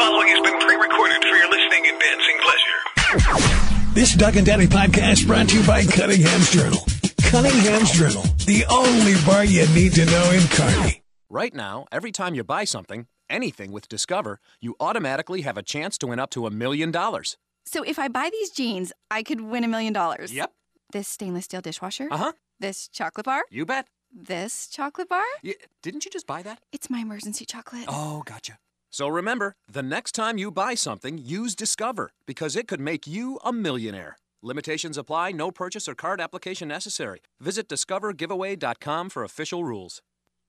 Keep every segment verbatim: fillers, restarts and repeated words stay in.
following has been pre-recorded for your listening and dancing pleasure. This Doug and Daddy podcast brought to you by Cunningham's Journal. Cunningham's Journal, the only bar you need to know in Kearney. Right now, every time you buy something, anything with Discover, you automatically have a chance to win up to a million dollars. So if I buy these jeans, I could win a million dollars. Yep. This stainless steel dishwasher. Uh-huh. This chocolate bar. You bet. This chocolate bar. Yeah, didn't you just buy that? It's my emergency chocolate. Oh, gotcha. So remember, the next time you buy something, use Discover, because it could make you a millionaire. Limitations apply. No purchase or card application necessary. Visit discover giveaway dot com for official rules.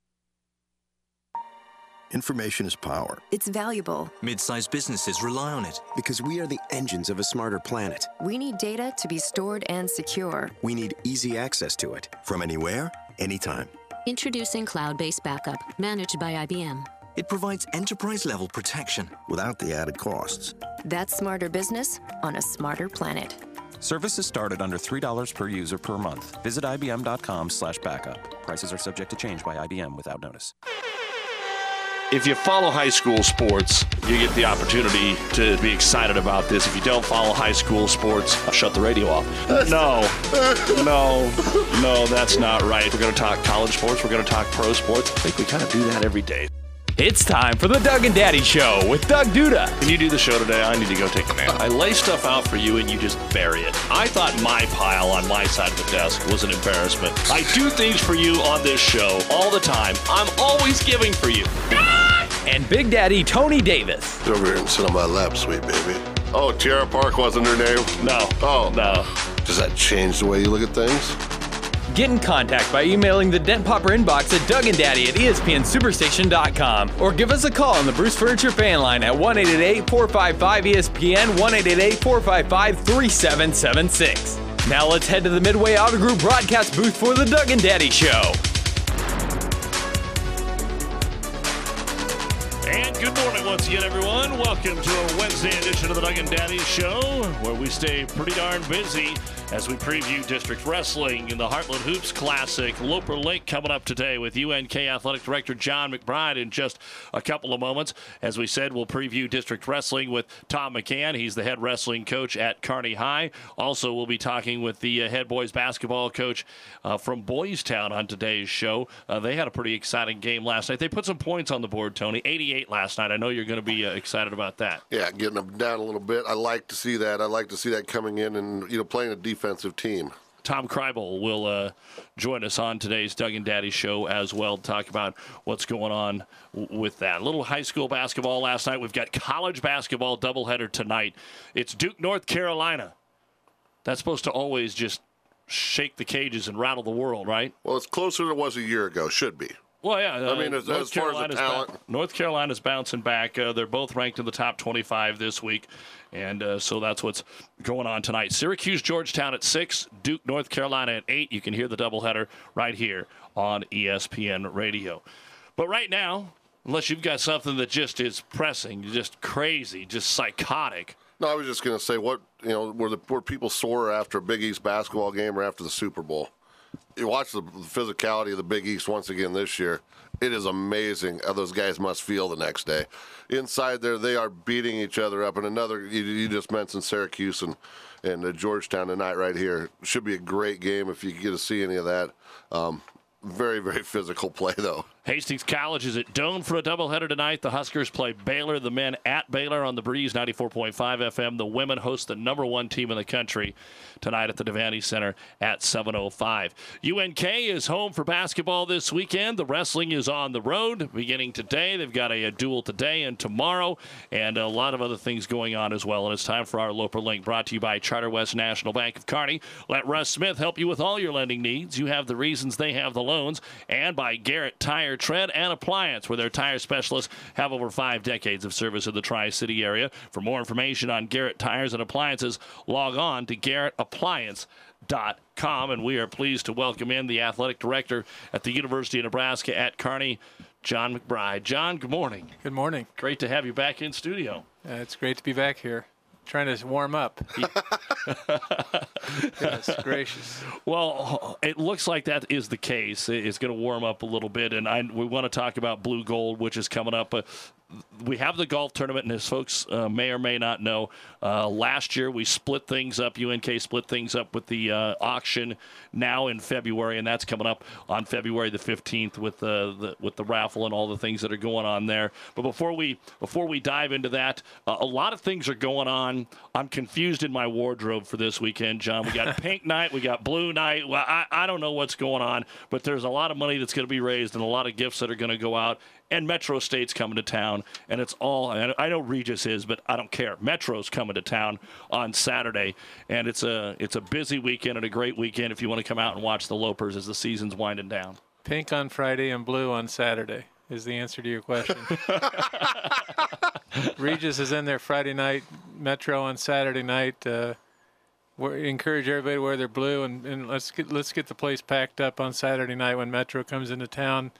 Information is power. It's valuable. Mid-sized businesses rely on it. Because we are the engines of a smarter planet. We need data to be stored and secure. We need easy access to it. From anywhere, anytime. Introducing Cloud-Based Backup, managed by I B M. It provides enterprise-level protection. Without the added costs. That's smarter business on a smarter planet. Services started under three dollars per user per month. Visit I B M dot com slash backup. Prices are subject to change by I B M without notice. If you follow high school sports, you get the opportunity to be excited about this. If you don't follow high school sports, I'll shut the radio off. No, no, no, that's not right. We're going to talk college sports. We're going to talk pro sports. I think we kind of do that every day. It's time for the Doug and Daddy Show with Doug Duda. Can you do the show today? I need to go take a nap. I lay stuff out for you and you just bury it. I thought my pile on my side of the desk was an embarrassment. I do things for you on this show all the time. I'm always giving for you. And Big Daddy Tony Davis. Get over here and sit on my lap, sweet baby. Oh, Tiara Park wasn't her name? No. Oh. No. Does that change the way you look at things? Get in contact by emailing the Dent Popper inbox at Doug and Daddy at E S P N Superstation dot com or give us a call on the Bruce Furniture fan line at one eight eight eight, four five five, E S P N, one eight eight eight, four five five, three seven seven six. Now let's head to the Midway Auto Group broadcast booth for the Doug and Daddy Show. And good morning once again, everyone. Welcome to a Wednesday edition of the Doug and Daddy Show, where we stay pretty darn busy as we preview district wrestling in the Heartland Hoops Classic. Loper Lake coming up today with U N K Athletic Director John McBride in just a couple of moments. As we said, we'll preview district wrestling with Tom McCann. He's the head wrestling coach at Kearney High. Also, we'll be talking with the uh, head boys basketball coach uh, from Boys Town on today's show. Uh, they had a pretty exciting game last night. They put some points on the board, Tony. eighty-eight last night. I know you're going to be uh, excited about that. Yeah, getting them down a little bit. I like to see that. I like to see that coming in and, you know, playing a defensive team. Tom Kreibel will uh, join us on today's Doug and Daddy Show as well to talk about what's going on w- with that. A little high school basketball last night. We've got college basketball doubleheader tonight. It's Duke, North Carolina. That's supposed to always just shake the cages and rattle the world, right? Well, it's closer than it was a year ago. Should be. Well, yeah. Uh, I mean, as, North as far as the talent. Ba- North Carolina's bouncing back. Uh, they're both ranked in the top twenty-five this week, and uh, so that's what's going on tonight. Syracuse, Georgetown at six, Duke, North Carolina at eight. You can hear the doubleheader right here on E S P N Radio. But right now, unless you've got something that just is pressing, just crazy, just psychotic. No, I was just going to say, what you know, were the were people sore after a Big East basketball game or after the Super Bowl? You watch the physicality of the Big East once again this year. It is amazing how those guys must feel the next day. Inside there, they are beating each other up. And another, you, you just mentioned Syracuse and, and uh, Georgetown tonight right here. Should be a great game if you get to see any of that. Um, very, very physical play, though. Hastings College is at Doane for a doubleheader tonight. The Huskers play Baylor. The men at Baylor on the Breeze, ninety-four point five F M. The women host the number one team in the country tonight at the Devaney Center at seven oh five. U N K is home for basketball this weekend. The wrestling is on the road beginning today. They've got a, a duel today and tomorrow, and a lot of other things going on as well. And it's time for our Loper Link, brought to you by Charter West National Bank of Kearney. Let Russ Smith help you with all your lending needs. You have the reasons, they have the loans. And by Garrett Tire Tread and Appliance, where their tire specialists have over five decades of service in the Tri-City area. For more information on Garrett Tires and Appliances, log on to garrett appliance dot com. And we are pleased to welcome in the athletic director at the University of Nebraska at Kearney, John McBride. John, good morning. Good morning. Great to have you back in studio. Uh, it's great to be back here. Trying to warm up. Goodness gracious. Well, it looks like that is the case. It's going to warm up a little bit, and I, we want to talk about Blue Gold, which is coming up. Uh, we have the golf tournament, and as folks uh, may or may not know, uh, last year we split things up. U N K split things up with the uh, auction now in February, and that's coming up on February the fifteenth with the, the with the raffle and all the things that are going on there. But before we before we dive into that, uh, a lot of things are going on. I'm confused in my wardrobe for this weekend, John. We got pink night, we got blue night. Well, I, I don't know what's going on, but there's a lot of money that's going to be raised and a lot of gifts that are going to go out. And Metro State's coming to town, and it's all, I know Regis is, but I don't care. Metro's coming to town on Saturday, and it's a it's a busy weekend and a great weekend if you want to come out and watch the Lopers as the season's winding down. Pink on Friday and blue on Saturday is the answer to your question. Regis is in there Friday night, Metro on Saturday night. Uh, we encourage everybody to wear their blue, and, and let's get let's get the place packed up on Saturday night when Metro comes into town.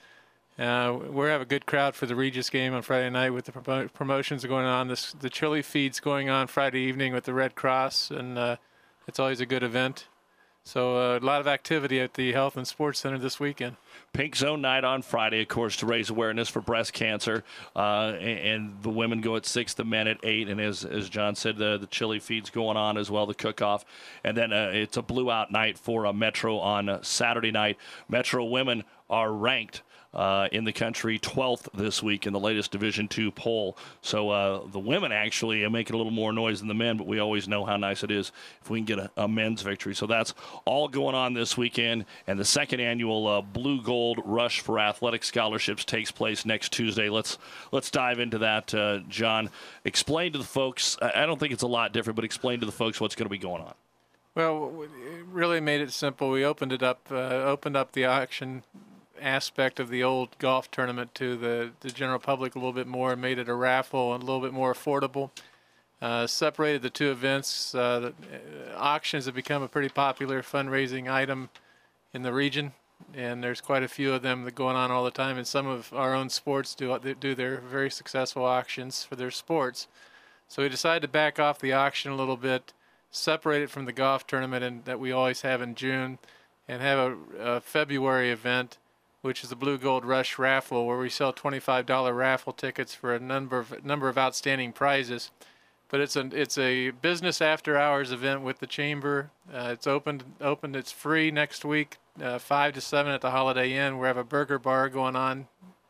Uh, we have a good crowd for the Regis game on Friday night with the pro- promotions going on. This, the chili feed's going on Friday evening with the Red Cross, and uh, it's always a good event. So uh, a lot of activity at the Health and Sports Center this weekend. Pink Zone Night on Friday, of course, to raise awareness for breast cancer. Uh, and, and the women go at six, the men at eight. And as as John said, the, the chili feed's going on as well, the cook-off. And then uh, it's a blue-out night for uh, Metro on uh, Saturday night. Metro women are ranked Uh, in the country, twelfth this week in the latest Division two poll. So uh, the women actually are making a little more noise than the men, but we always know how nice it is if we can get a, a men's victory. So that's all going on this weekend. And the second annual uh, Blue Gold Rush for Athletic Scholarships takes place next Tuesday. Let's let's dive into that, uh, John. Explain to the folks, I don't think it's a lot different, but explain to the folks what's going to be going on. Well, it really made it simple. We opened it up, uh, opened up the auction aspect of the old golf tournament to the, the general public a little bit more, and made it a raffle and a little bit more affordable. Uh, separated the two events. Uh, the, uh, auctions have become a pretty popular fundraising item in the region, and there's quite a few of them that going on all the time. And some of our own sports do do their very successful auctions for their sports. So we decided to back off the auction a little bit, separate it from the golf tournament and that we always have in June, and have a, a February event, which is the Blue Gold Rush raffle, where we sell twenty-five dollars raffle tickets for a number of number of outstanding prizes. But it's a it's a business after hours event with the chamber. Uh, it's open open. It's free next week, uh, five to seven at the Holiday Inn. We have a burger bar going on.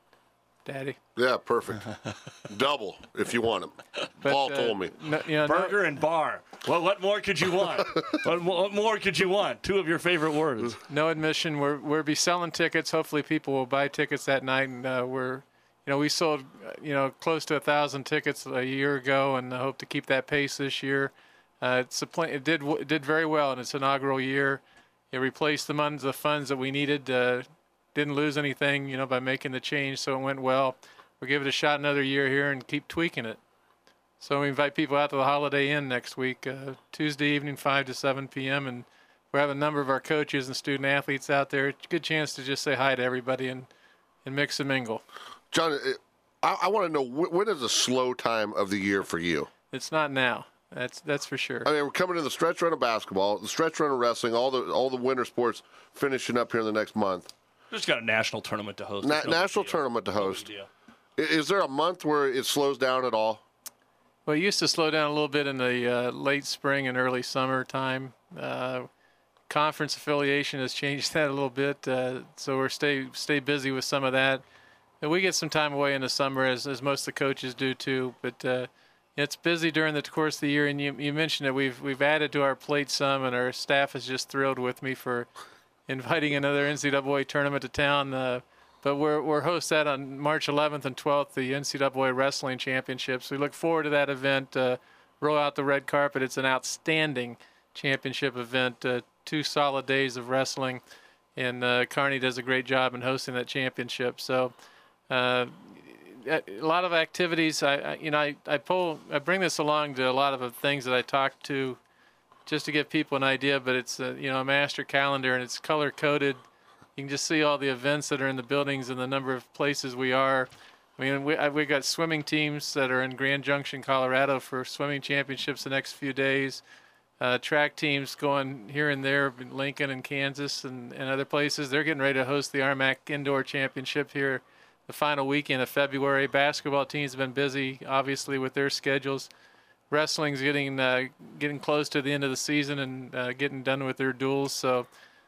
Daddy. Yeah, perfect. Double if you want them. But, Paul uh, told me. No, you know, Burger no, and bar. Well, what more could you want? what, what more could you want? Two of your favorite words. No admission. We're we'll be selling tickets. Hopefully, people will buy tickets that night. And uh, we're, you know, we sold, you know, close to a thousand tickets a year ago, and I hope to keep that pace this year. Uh, it's a pl- it did it did very well in its inaugural year. It replaced the funds the funds that we needed. Uh, didn't lose anything, you know, by making the change, so it went well. We'll give it a shot another year here and keep tweaking it. So we invite people out to the Holiday Inn next week, uh, Tuesday evening, five to seven p.m., and we have a number of our coaches and student athletes out there. It's a good chance to just say hi to everybody and, and mix and mingle. John, I, I want to know, when is a slow time of the year for you? It's not now. That's that's for sure. I mean, we're coming to the stretch run of basketball, the stretch run of wrestling, all the all the winter sports finishing up here in the next month. Just got a national tournament to host. Na- no national tournament to host. No Is there a month where it slows down at all? Well, it used to slow down a little bit in the uh, late spring and early summer time. Uh, conference affiliation has changed that a little bit, uh, so we're stay stay busy with some of that. And we get some time away in the summer, as as most of the coaches do too. But uh, it's busy during the course of the year. And you you mentioned that we've we've added to our plate some, and our staff is just thrilled with me for inviting another N C double A tournament to town. Uh, But we're we're host that on March eleventh and twelfth, the N C double A Wrestling Championships. We look forward to that event. Uh, roll out the red carpet. It's an outstanding championship event. Uh, two solid days of wrestling, and uh, Kearney does a great job in hosting that championship. So, uh, a lot of activities. I, I you know I, I pull I bring this along to a lot of the things that I talk to, just to give people an idea. But it's uh, you know a master calendar, and it's color coded. You can just see all the events that are in the buildings and the number of places we are. I mean, we we got swimming teams that are in Grand Junction, Colorado for swimming championships the next few days. Uh, track teams going here and there, in Lincoln and Kansas and, and other places. They're getting ready to host the Armac Indoor Championship here the final weekend of February. Basketball teams have been busy, obviously, with their schedules. Wrestling's getting uh, getting close to the end of the season and uh, getting done with their duels. So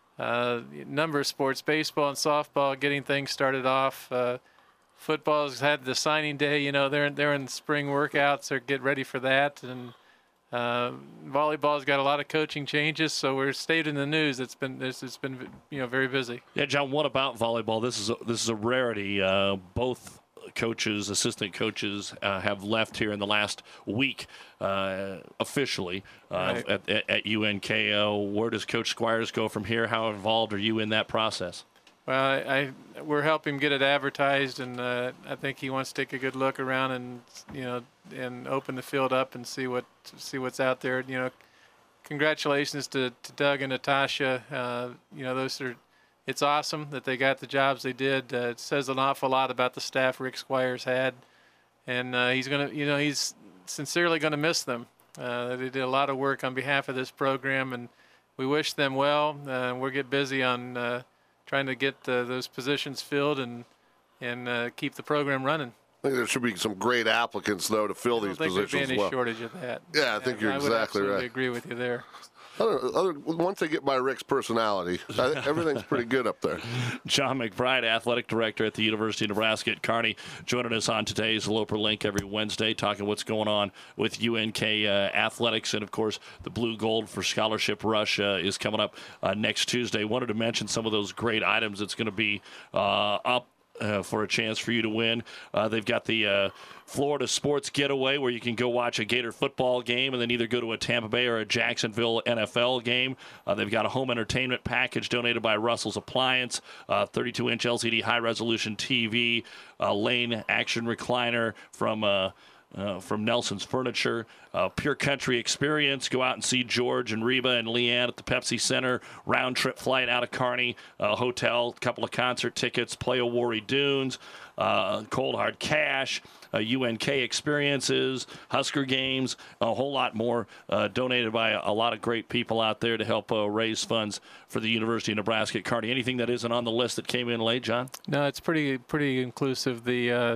uh, a number of sports, baseball and softball, getting things started off. Uh, football's had the signing day. You know, they're, they're in spring workouts. They're getting ready for that. And uh, volleyball's got a lot of coaching changes, so we're stayed in the news. It's been it's, it's been you know very busy. Yeah, John. What about volleyball? This is a, this is a rarity. Uh, both coaches, assistant coaches, uh, have left here in the last week uh, officially uh, Right. at, at, at U N K O. Where does Coach Squires go from here? How involved are you in that process? Well, I, I we're helping get it advertised, and uh, I think he wants to take a good look around and you know and open the field up and see what see what's out there. You know, congratulations to, to Doug and Natasha. Uh, you know, those are it's awesome that they got the jobs they did. Uh, it says an awful lot about the staff Rick Squires had, and uh, he's gonna you know he's sincerely gonna miss them. Uh, they did a lot of work on behalf of this program, and we wish them well. Uh, we'll get busy on. Uh, trying to get uh, those positions filled and and uh, keep the program running. I think there should be some great applicants, though, to fill I don't these think positions there'd be any well. shortage of that. Yeah, I think And you're I would exactly absolutely right. agree with you there. Other, other, once they get by Rick's personality, I think everything's pretty good up there. John McBride, athletic director at the University of Nebraska at Kearney, joining us on today's Loper Link every Wednesday, talking what's going on with U N K uh, athletics. And, of course, the Blue Gold for Scholarship Rush uh, is coming up uh, next Tuesday. Wanted to mention some of those great items that's going to be uh, up Uh, for a chance for you to win. Uh, they've got the uh, Florida Sports Getaway where you can go watch a Gator football game and then either go to a Tampa Bay or a Jacksonville N F L game. Uh, they've got a home entertainment package donated by Russell's Appliance, uh, thirty-two inch L C D high-resolution T V, uh, lane action recliner from uh, Uh, from Nelson's Furniture, uh, Pure Country Experience. Go out and see George and Reba and Leanne at the Pepsi Center. Round trip flight out of Kearney, uh, hotel, couple of concert tickets, Play O'Warry Dunes, uh, Cold Hard Cash, uh, U N K experiences, Husker games, a whole lot more uh, donated by a lot of great people out there to help uh, raise funds for the University of Nebraska at Kearney. Anything that isn't on the list that came in late, John? No, it's pretty pretty inclusive. The uh,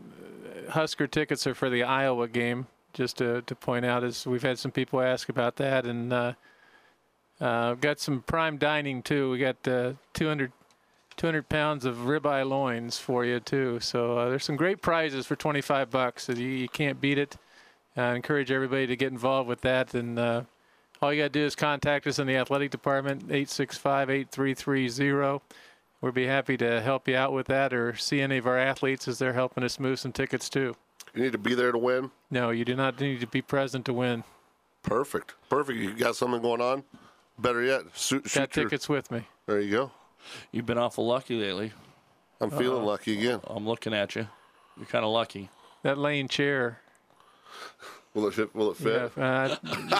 Husker tickets are for the Iowa game, just to, to point out, as we've had some people ask about that. And uh, uh, got some prime dining, too. We got uh, two hundred, two hundred pounds of ribeye loins for you, too. So uh, there's some great prizes for twenty-five bucks. So you, you can't beat it. I encourage everybody to get involved with that. And uh, all you got to do is contact us in the athletic department, eight six five, eight three three zero. We'd be happy to help you out with that or see any of our athletes as they're helping us move some tickets, too. You need to be there to win? No, you do not need to be present to win. Perfect. Perfect. You got something going on? Better yet, shoot, shoot Got your, tickets with me. There you go. You've been awful lucky lately. I'm feeling Uh-oh. lucky again. I'm looking at you. You're kind of lucky. That lane chair. Will it fit? Will it fit? Yeah, uh,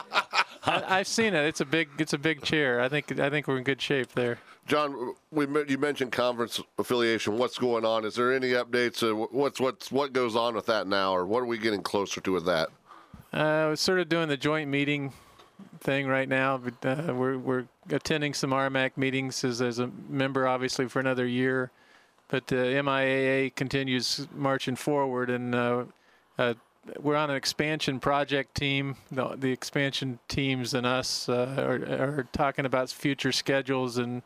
I, I've seen it. It's a big. It's a big chair. I think. I think we're in good shape there. John, we you mentioned conference affiliation. What's going on? Is there any updates? Uh, what's what's what goes on with that now, or what are we getting closer to with that? Uh, we're sort of doing the joint meeting thing right now. But, uh, we're we're attending some R M A C meetings as as a member, obviously, for another year. But the uh, M I A A continues marching forward, and uh, uh, we're on an expansion project team. The, the expansion teams and us uh, are, are talking about future schedules and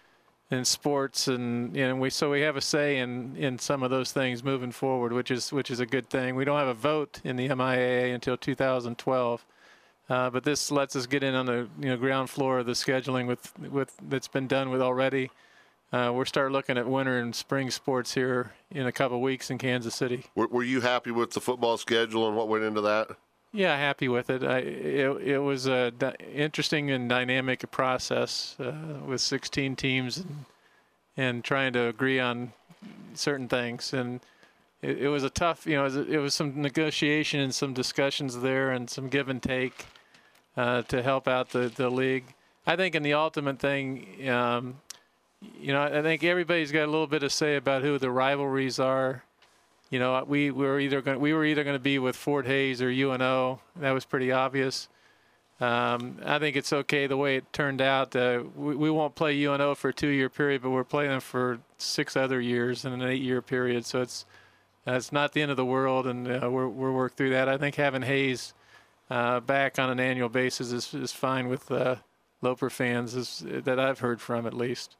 in sports, and you know, we so we have a say in in some of those things moving forward, which is which is a good thing. We don't have a vote in the M I A A until two thousand twelve, uh, but this lets us get in on the you know ground floor of the scheduling with with that's been done with already. Uh, we're starting looking at winter and spring sports here in a couple of weeks in Kansas City. Were, were you happy with the football schedule and what went into that? Yeah, happy with it. I, it, it was a di- interesting and dynamic process uh, with sixteen teams and, and trying to agree on certain things. And it, it was a tough, you know, it was, it was some negotiation and some discussions there and some give and take uh, to help out the, the league. I think in the ultimate thing, um, you know, I think everybody's got a little bit of say about who the rivalries are. You know, we, we were either going we were either going to be with Fort Hays or U N O. That was pretty obvious. Um, I think it's okay the way it turned out. Uh, we, we won't play U N O for a two-year period, but we're playing them for six other years in an eight-year period. So it's uh, it's not the end of the world, and uh, we're we're working through that. I think having Hayes uh, back on an annual basis is is fine with uh, Loper fans, is, that I've heard from at least.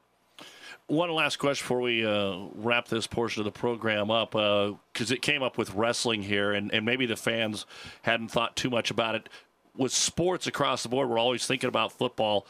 One last question before we uh, wrap this portion of the program up, because uh, it came up with wrestling here, and, and maybe the fans hadn't thought too much about it. With sports across the board, we're always thinking about football.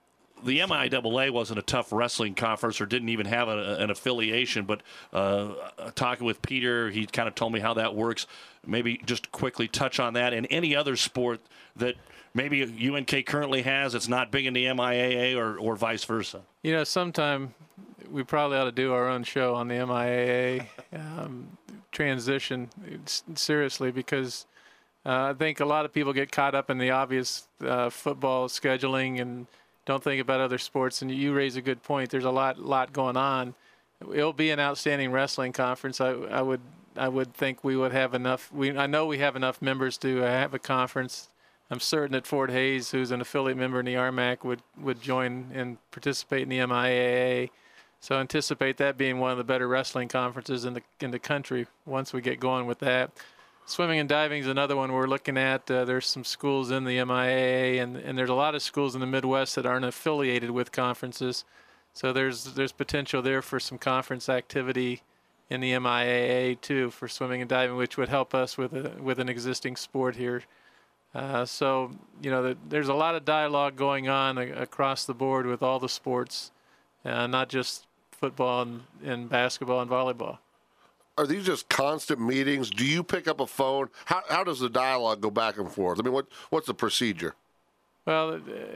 The M I A A wasn't a tough wrestling conference or didn't even have a, an affiliation, but uh, talking with Peter, he kind of told me how that works. Maybe just quickly touch on that and any other sport that maybe U N K currently has that's not big in the M I A A or, or vice versa. You know, sometime we probably ought to do our own show on the M I A A um, transition seriously, because uh, I think a lot of people get caught up in the obvious uh, football scheduling and don't think about other sports. And you raise a good point. There's a lot, lot going on. It'll be an outstanding wrestling conference. I, I would, I would think we would have enough. We, I know we have enough members to have a conference. I'm certain that Fort Hays, who's an affiliate member in the R M A C, would, would join and participate in the M I A A. So anticipate that being one of the better wrestling conferences in the in the country once we get going with that. Swimming and diving is another one we're looking at. Uh, there's some schools in the M I A A, and, and there's a lot of schools in the Midwest that aren't affiliated with conferences. So there's there's potential there for some conference activity in the M I A A too for swimming and diving, which would help us with a, with an existing sport here. Uh, so, you know, the, there's a lot of dialogue going on a, across the board with all the sports, uh, not just football and, and basketball and volleyball. Are these just constant meetings? Do you pick up a phone? How how does the dialogue go back and forth? I mean, what what's the procedure? Well,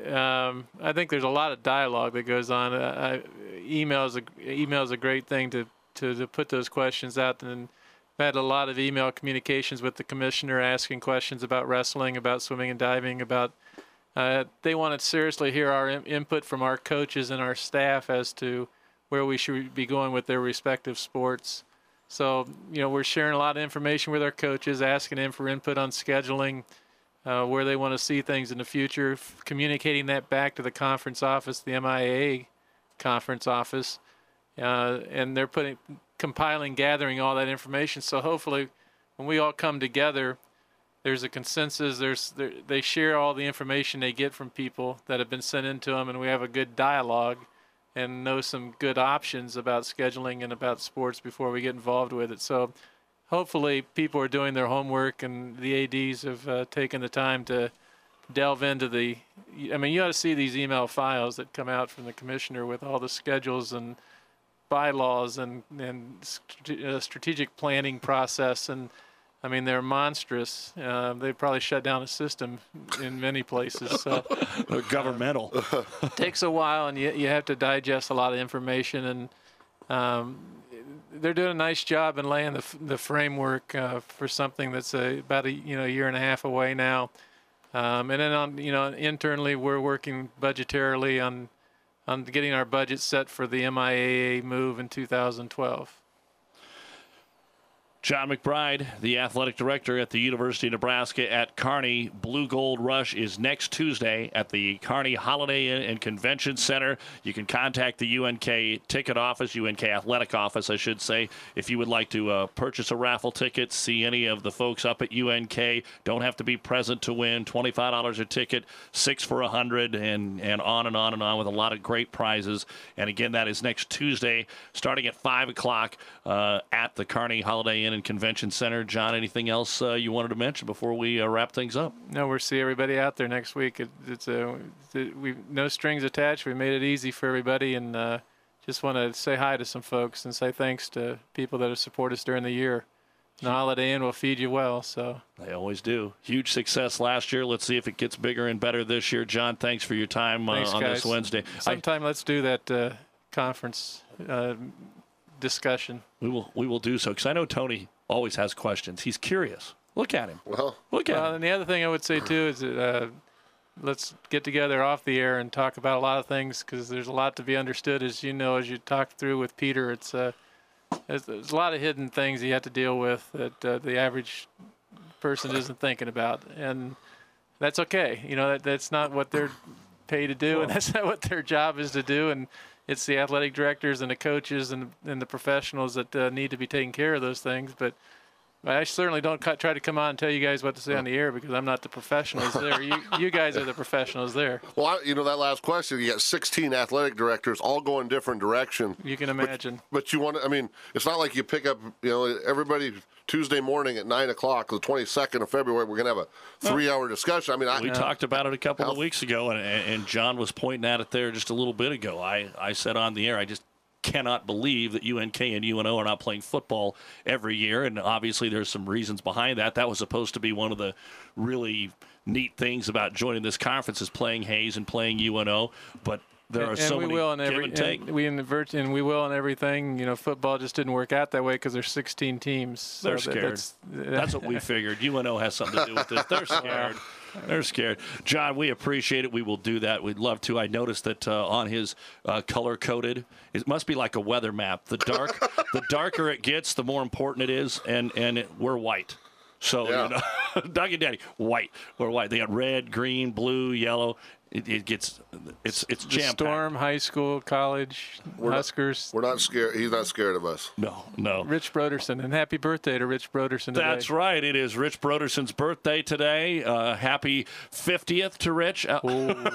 um, I think there's a lot of dialogue that goes on. Uh, I, email is a email is a great thing to, to, to put those questions out. And I've had a lot of email communications with the commissioner asking questions about wrestling, about swimming and diving, about uh, they want to seriously hear our in- input from our coaches and our staff as to where we should be going with their respective sports. So, you know, we're sharing a lot of information with our coaches, asking them for input on scheduling, uh, where they want to see things in the future, f- communicating that back to the conference office, the M I A A conference office, uh, and they're putting, compiling, gathering all that information. So hopefully when we all come together, there's a consensus, there's there, they share all the information they get from people that have been sent in to them, and we have a good dialogue and know some good options about scheduling and about sports before we get involved with it. So hopefully people are doing their homework, and the A Ds have uh, taken the time to delve into the, I mean, you ought to see these email files that come out from the commissioner with all the schedules and bylaws and, and st- uh, strategic planning process. And I mean, they're monstrous. Uh, they probably shut down a system in many places. So they're governmental. It takes a while, and you you have to digest a lot of information. And um, they're doing a nice job in laying the the framework uh, for something that's a, about a you know year and a half away now. Um, and then on you know internally, we're working budgetarily on on getting our budget set for the M I A A move in two thousand twelve. John McBride, the athletic director at the University of Nebraska at Kearney. Blue Gold Rush is next Tuesday at the Kearney Holiday Inn and Convention Center. You can contact the U N K ticket office, U N K athletic office, I should say, if you would like to uh, purchase a raffle ticket, see any of the folks up at U N K. Don't have to be present to win. twenty-five dollars a ticket, six for one hundred, and, and on and on and on with a lot of great prizes. And again, that is next Tuesday starting at five o'clock uh, at the Kearney Holiday Inn and Convention Center. John, anything else uh, you wanted to mention before we uh, wrap things up? No, we'll see everybody out there next week. It, it's a it, we no strings attached. We made it easy for everybody, and uh, just want to say hi to some folks and say thanks to people that have supported us during the year. The Holiday Inn will feed you well. So they always do. Huge success last year. Let's see if it gets bigger and better this year. John, thanks for your time uh, thanks, on guys. this Wednesday. Sometime I, let's do that uh, conference uh, discussion. We will. We will do so, because I know Tony always has questions. He's curious. Look at him. Well, look at well, him. And the other thing I would say too is that, uh, let's get together off the air and talk about a lot of things, because there's a lot to be understood. As you know, as you talk through with Peter, it's uh, there's, there's a lot of hidden things you have to deal with that uh, the average person isn't thinking about. And that's okay. You know, that, that's not what they're paid to do, and that's not what their job is to do. And it's the athletic directors and the coaches and, and the professionals that uh, need to be taking care of those things. But I certainly don't try to come on and tell you guys what to say on the air because I'm not the professionals there. You you guys are the professionals there. Well, I, you know, that last question, you got sixteen athletic directors all going different direction. You can imagine. But, but you want to, I mean, it's not like you pick up, you know, everybody Tuesday morning at nine o'clock, the twenty-second of February, we're going to have a three-hour discussion. I mean, I, we uh, talked about it a couple of weeks ago, and, and John was pointing at it there just a little bit ago. I, I said on the air, I just cannot believe that U N K and U N O are not playing football every year, and obviously there's some reasons behind that. That was supposed to be one of the really neat things about joining this conference is playing Hayes and playing U N O, but there are and, so and we many will in give every, and take. And we invert, and we will in everything. You know, football just didn't work out that way because there's sixteen teams. So They're scared. That's, that's what we figured. U N O has something to do with this. They're scared. They're scared. John, we appreciate it. We will do that. We'd love to. I noticed that uh, on his uh, color-coded, it must be like a weather map. The dark, the darker it gets, the more important it is, and, and it, we're white. So, yeah. you know, Doug and Daddy, white. We're white. They got red, green, blue, yellow. It, it gets, it's it's the jam-packed. Storm, high school, college, we're Huskers. Not, we're not scared. He's not scared of us. No, no. Rich Broderson, and happy birthday to Rich Broderson today. That's right. It is Rich Broderson's birthday today. Uh, happy fiftieth to Rich. Uh,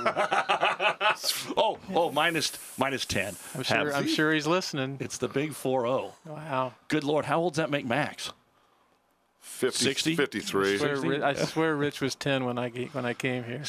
oh, oh, minus, minus ten. I'm sure, Have, I'm sure he's listening. It's the big four oh. Wow. Good Lord. How old does that make Max? fifty, sixty? fifty-three. I swear, I swear Rich was ten when I when I came here.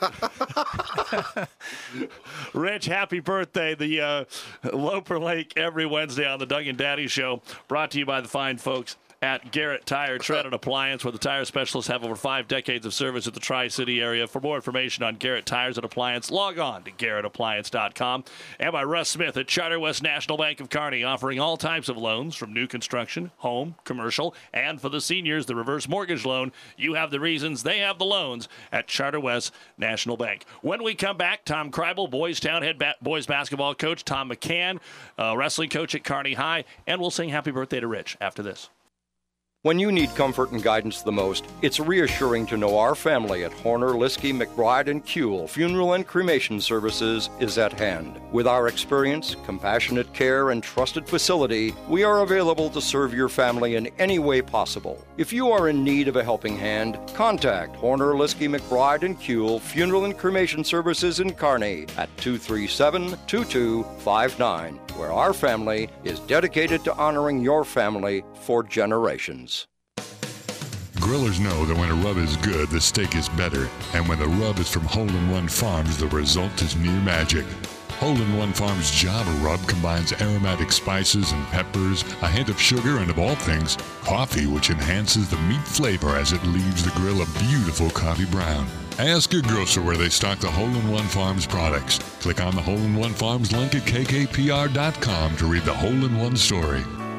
Rich, happy birthday. The uh, Loper Lake every Wednesday on the Doug and Daddy Show, brought to you by the fine folks at Garrett Tire Tread and Appliance, where the tire specialists have over five decades of service at the Tri-City area. For more information on Garrett Tires and Appliance, log on to garrett appliance dot com. And by Russ Smith at Charter West National Bank of Kearney, offering all types of loans from new construction, home, commercial, and for the seniors, the reverse mortgage loan. You have the reasons, they have the loans at Charter West National Bank. When we come back, Tom Kreibel, Boys Town head ba- boys basketball coach, Tom McCann, uh, wrestling coach at Kearney High, and we'll sing happy birthday to Rich after this. When you need comfort and guidance the most, it's reassuring to know our family at Horner, Liskey, McBride, and Kuehl Funeral and Cremation Services is at hand. With our experience, compassionate care, and trusted facility, we are available to serve your family in any way possible. If you are in need of a helping hand, contact Horner, Liskey, McBride, and Kuehl Funeral and Cremation Services in Kearney at two three seven, two two five nine, where our family is dedicated to honoring your family for generations. Grillers know that when a rub is good, the steak is better. And when the rub is from Hole in One Farms, the result is near magic. Hole in One Farms Java Rub combines aromatic spices and peppers, a hint of sugar, and of all things, coffee, which enhances the meat flavor as it leaves the grill a beautiful coffee brown. Ask your grocer where they stock the Hole in One Farms products. Click on the Hole in One Farms link at k k p r dot com to read the Hole in One story.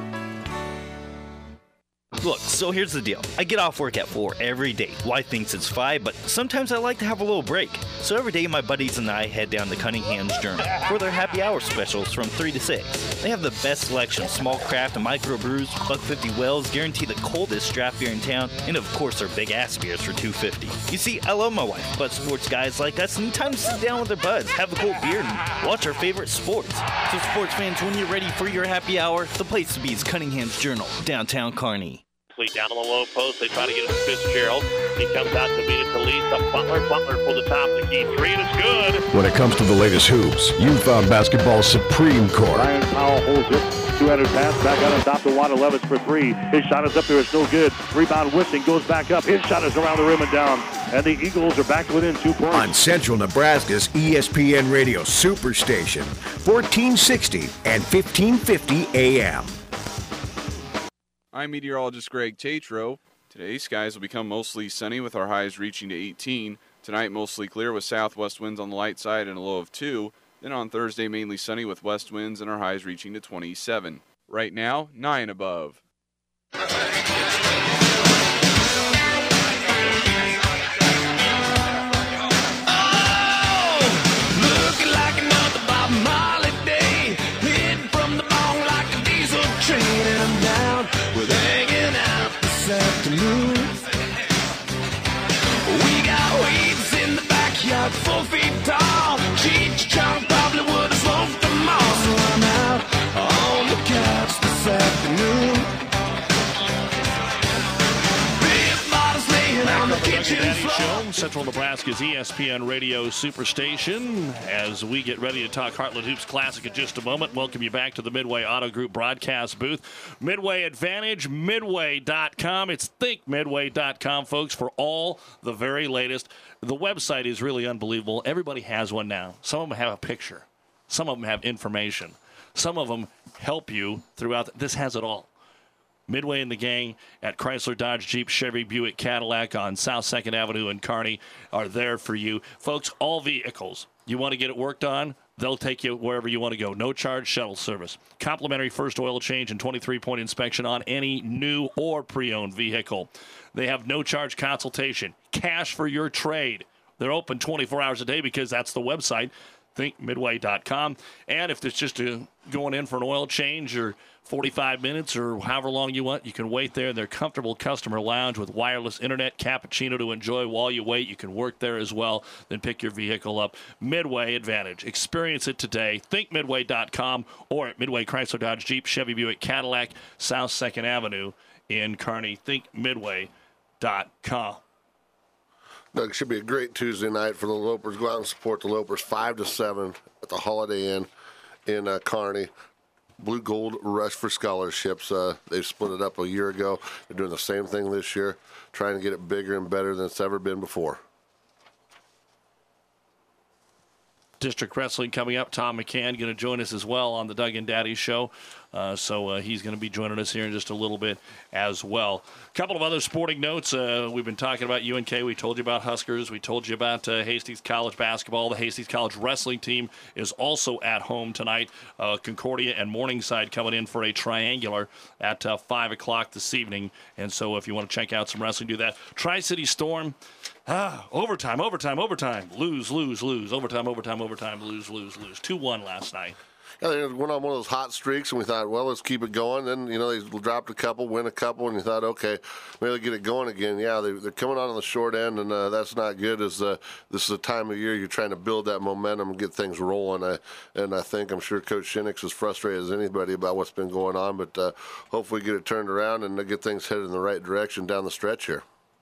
Look, so here's the deal. I get off work at four every day. Wife thinks it's five, but sometimes I like to have a little break. So every day my buddies and I head down to Cunningham's Journal for their happy hour specials from three to six. They have the best selection of small craft and micro brews, buck fifty wells, guarantee the coldest draft beer in town, and of course their big ass beers for two fifty. You see, I love my wife, but sports guys like us need time to sit down with their buds, have a cold beer, and watch our favorite sports. So sports fans, when you're ready for your happy hour, the place to be is Cunningham's Journal, downtown Kearney. Down on the low post, they try to get it to Fitzgerald. He comes out to beat it to Lisa Butler. Butler for the top of the key three, and it's good. When it comes to the latest hoops, you found basketball's Supreme Court. Ryan Powell holds it. two-handed pass back on top to Watt Levis for three. His shot is up there. It's no good. Rebound Wissing goes back up. His shot is around the rim and down. And the Eagles are back within two points. On Central Nebraska's E S P N Radio Superstation, fourteen sixty and fifteen fifty A M. I'm meteorologist Greg Tatro. Today, skies will become mostly sunny with our highs reaching to eighteen. Tonight, mostly clear with southwest winds on the light side and a low of two. Then on Thursday, mainly sunny with west winds and our highs reaching to twenty-seven. Right now, nine above. Looking like another Bob Marley day, hitting from the bone like a diesel train, and I'm down with hanging out this afternoon. We got weed about four feet tall. Cheech Chong probably would have smoked them all. So I'm out on the couch this afternoon. Big bottles laying on the kitchen floor. Show, Central Nebraska's E S P N Radio Superstation. As we get ready to talk Heartland Hoops Classic in just a moment, welcome you back to the Midway Auto Group broadcast booth. Midway Advantage, midway dot com. It's think midway dot com, folks, for all the very latest. The website is really unbelievable. Everybody has one now. Some of them have a picture. Some of them have information. Some of them help you throughout. This has it all. Midway and the gang at Chrysler, Dodge, Jeep, Chevy, Buick, Cadillac on South second Avenue in Kearney are there for you. Folks, all vehicles. You want to get it worked on? They'll take you wherever you want to go. No charge shuttle service. Complimentary first oil change and twenty-three point inspection on any new or pre-owned vehicle. They have no charge consultation. Cash for your trade. They're open twenty-four hours a day because that's the website, think midway dot com. And if it's just a, going in for an oil change or forty-five minutes or however long you want, you can wait there in their comfortable customer lounge with wireless internet, cappuccino to enjoy while you wait. You can work there as well, then pick your vehicle up. Midway Advantage. Experience it today. think midway dot com or at Midway Chrysler, Dodge, Jeep, Chevy, Buick, Cadillac, South second Avenue in Kearney. think midway dot com. Doug, should be a great Tuesday night for the Lopers. Go out and support the Lopers five to seven at the Holiday Inn in uh, Kearney. Blue Gold Rush for scholarships. Uh, they split it up a year ago. They're doing the same thing this year, trying to get it bigger and better than it's ever been before. District Wrestling coming up. Tom McCann going to join us as well on the Doug and Daddy Show. Uh, so uh, he's going to be joining us here in just a little bit as well. A couple of other sporting notes. Uh, we've been talking about U N K. We told you about Huskers. We told you about uh, Hastings College basketball. The Hastings College wrestling team is also at home tonight. Uh, Concordia and Morningside coming in for a triangular at uh, five o'clock this evening. And so if you want to check out some wrestling, do that. Tri-City Storm. Ah, overtime, overtime, overtime. Lose, lose, lose. Overtime, overtime, overtime. Lose, lose, lose. two one last night. Yeah, they went on one of those hot streaks, and we thought, well, let's keep it going. Then, you know, they dropped a couple, win a couple, and you thought, okay, maybe they'll get it going again. Yeah, they, they're coming on on the short end, and uh, that's not good. As uh, this is a time of year you're trying to build that momentum and get things rolling. I, and I think, I'm sure Coach Shinnick's as frustrated as anybody about what's been going on, but uh, hopefully get it turned around and get things headed in the right direction down the stretch here.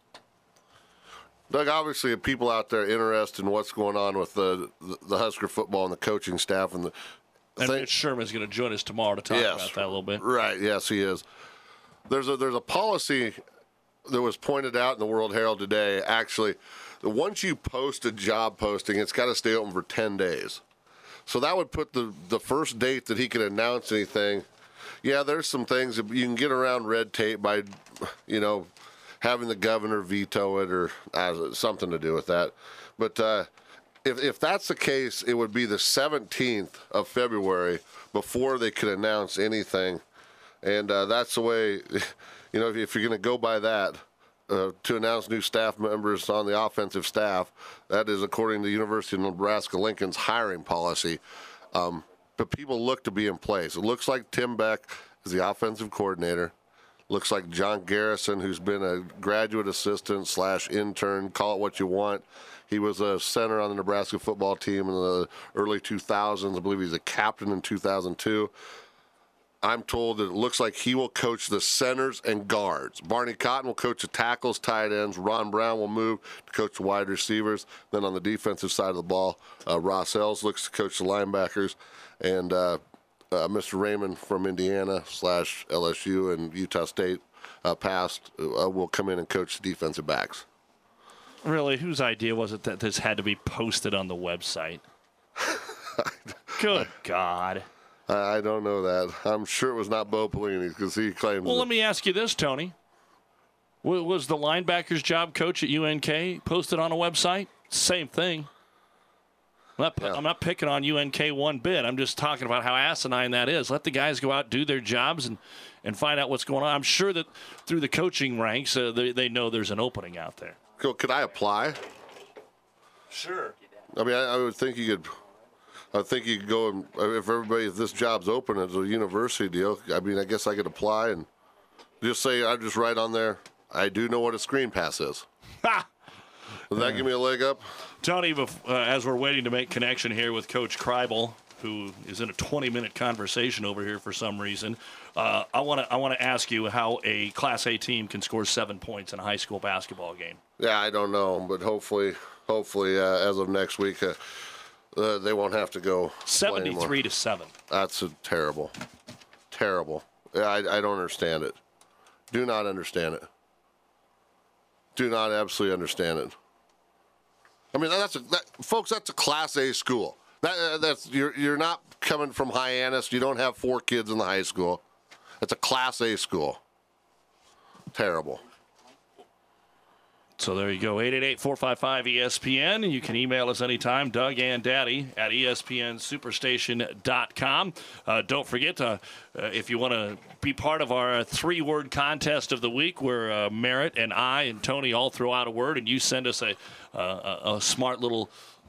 Doug, obviously, people out there interested in what's going on with the, the, the Husker football and the coaching staff. And the And Mitch Sherman's going to join us tomorrow to talk yes, about that a little bit. Right, yes, he is. There's a, there's a policy that was pointed out in the World Herald today, actually, that once you post a job posting, it's got to stay open for ten days. So that would put the, the first date that he can announce anything. Yeah, there's some things that you can get around red tape by, you know, having the governor veto it or uh, something to do with that. But uh, if if that's the case, it would be the seventeenth of February before they could announce anything. And uh, that's the way, you know, if, if you're going to go by that, uh, to announce new staff members on the offensive staff, that is according to University of Nebraska-Lincoln's hiring policy. Um, but people look to be in place. It looks like Tim Beck is the offensive coordinator. Looks like John Garrison, who's been a graduate assistant slash intern, call it what you want. He was a center on the Nebraska football team in the early two thousands. I believe he's a captain in two thousand two. I'm told that it looks like he will coach the centers and guards. Barney Cotton will coach the tackles, tight ends. Ron Brown will move to coach the wide receivers. Then on the defensive side of the ball, uh, Ross Ells looks to coach the linebackers. And uh, uh, Mister Raymond from Indiana slash L S U and Utah State uh, past uh, will come in and coach the defensive backs. Really, whose idea was it that this had to be posted on the website? Good God. I don't know that. I'm sure it was not Bo Pelini because he claimed. Well, that. let me ask you this, Tony. Was the linebacker's job coach at U N K posted on a website? Same thing. I'm not, yeah. I'm not picking on U N K one bit. I'm just talking about how asinine that is. Let the guys go out, do their jobs, and, and find out what's going on. I'm sure that through the coaching ranks, uh, they, they know there's an opening out there. Could I apply? Sure. I mean, I, I would think you could. I think you could go and if everybody, if this job's open as a university deal, I mean, I guess I could apply and just say, I just write on there, I do know what a screen pass is. Ha! Does that give me a leg up? Tony, bef- uh, as we're waiting to make connection here with Coach Kreibel, who is in a twenty-minute conversation over here for some reason, uh, I want to I want to ask you how a Class A team can score seven points in a high school basketball game. Yeah, I don't know, but hopefully, hopefully, uh, as of next week, uh, uh, they won't have to go seventy-three to seven. That's a terrible, terrible. I, I don't understand it. Do not understand it. Do not absolutely understand it. I mean, that's a, that, folks. That's a Class A school. That, uh, that's you're you're not coming from Hyannis. You don't have four kids in the high school. It's a Class A school. Terrible. So there you go, eight eight eight, four five five, E S P N. You can email us anytime, Doug and Daddy at E S P N superstation dot com. Uh, don't forget, to, uh, if you want to be part of our three-word contest of the week, where uh, Merritt and I and Tony all throw out a word, and you send us a, uh, a, a smart little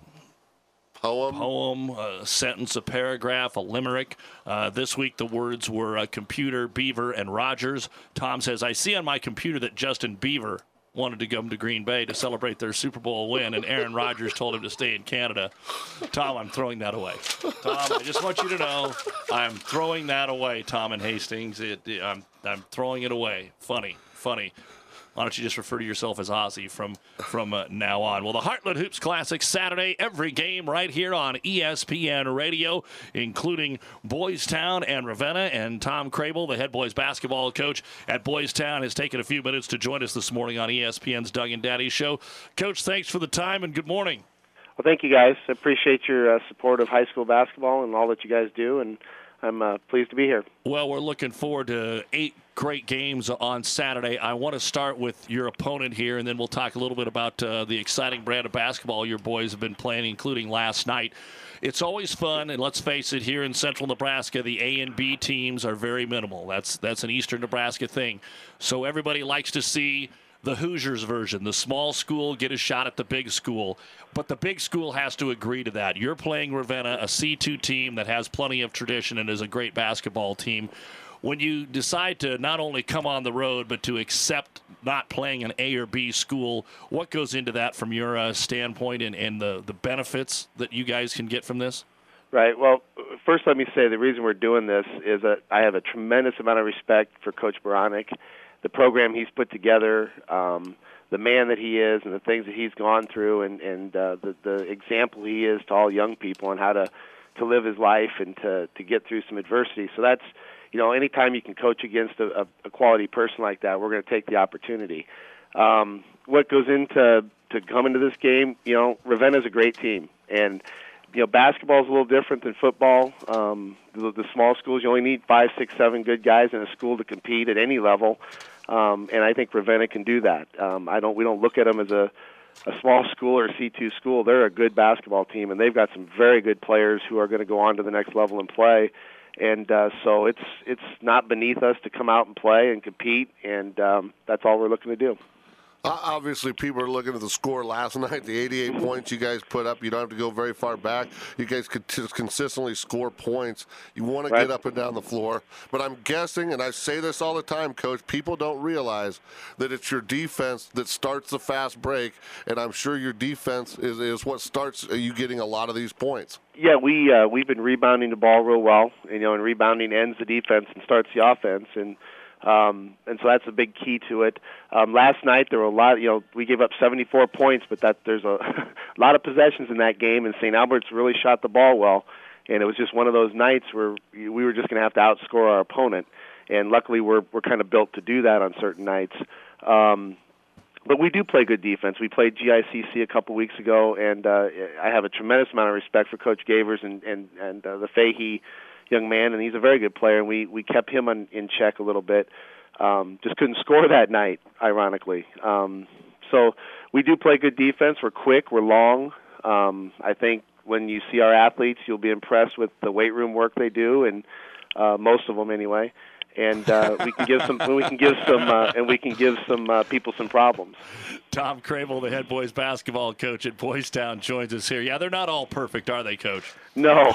poem, poem a sentence, a paragraph, a limerick. Uh, this week the words were uh, computer, Beaver, and Rogers. Tom says, I see on my computer that Justin Beaver wanted to come to Green Bay to celebrate their Super Bowl win, and Aaron Rodgers told him to stay in Canada. Tom, I'm throwing that away. Tom, I just want you to know I'm throwing that away, Tom and Hastings. It, it, I'm, I'm throwing it away. Funny, funny. Why don't you just refer to yourself as Ozzy from from uh, now on? Well, the Heartland Hoops Classic Saturday, every game right here on E S P N Radio, including Boys Town and Ravenna. And Tom Kreibel, the head boys basketball coach at Boys Town, has taken a few minutes to join us this morning on E S P N's Doug and Daddy Show. Coach, thanks for the time and good morning. Well, thank you, guys. I appreciate your uh, support of high school basketball and all that you guys do, and I'm uh, pleased to be here. Well, we're looking forward to eight great games on Saturday. I want to start with your opponent here, and then we'll talk a little bit about uh, the exciting brand of basketball your boys have been playing, including last night. It's always fun, and let's face it, here in central Nebraska, the A and B teams are very minimal. That's, that's an eastern Nebraska thing. So everybody likes to see the Hoosiers version, the small school get a shot at the big school, but the big school has to agree to that. You're playing Ravenna, a C two team that has plenty of tradition and is a great basketball team. When you decide to not only come on the road, but to accept not playing an A or B school, what goes into that from your uh, standpoint and, and the, the benefits that you guys can get from this? Right. Well, first let me say the reason we're doing this is that I have a tremendous amount of respect for Coach Baranek, the program he's put together, um, the man that he is, and the things that he's gone through, and, and uh, the, the example he is to all young people on how to, to live his life and to, to get through some adversity. So that's, you know, anytime you can coach against a, a quality person like that, we're going to take the opportunity. Um, what goes into to come into this game, you know, Ravenna's a great team. And, you know, basketball is a little different than football. Um, the, the small schools, you only need five, six, seven good guys in a school to compete at any level. Um, and I think Ravenna can do that. Um, I don't. We don't look at them as a, a small school or a C two school. They're a good basketball team, and they've got some very good players who are going to go on to the next level and play. And uh, so it's it's not beneath us to come out and play and compete, and um, that's all we're looking to do. Uh, obviously, people are looking at the score last night, the eighty-eight points you guys put up. You don't have to go very far back. You guys could just consistently score points. You want to Right. get up and down the floor. But I'm guessing, and I say this all the time, Coach, people don't realize that it's your defense that starts the fast break, and I'm sure your defense is, is what starts you getting a lot of these points. Yeah, we uh, we've been rebounding the ball real well. You know, and rebounding ends the defense and starts the offense, and um, and so that's a big key to it. Um, last night there were a lot. You know, we gave up seventy-four points, but that there's a, a lot of possessions in that game, and Saint Albert's really shot the ball well, and it was just one of those nights where we were just going to have to outscore our opponent, and luckily we're we're kind of built to do that on certain nights. Um, But we do play good defense. We played G I C C a couple weeks ago, and uh, I have a tremendous amount of respect for Coach Gavers and and and uh, the Fahey young man, and he's a very good player. And we we kept him on, in check a little bit. Um, just couldn't score that night, ironically. Um, so we do play good defense. We're quick. We're long. Um, I think when you see our athletes, you'll be impressed with the weight room work they do, and uh, most of them anyway. And uh, we can give some, we can give some, uh, and we can give some uh, people some problems. Tom Kreibel, the head boys basketball coach at Boys Town, joins us here. Yeah, they're not all perfect, are they, Coach? No,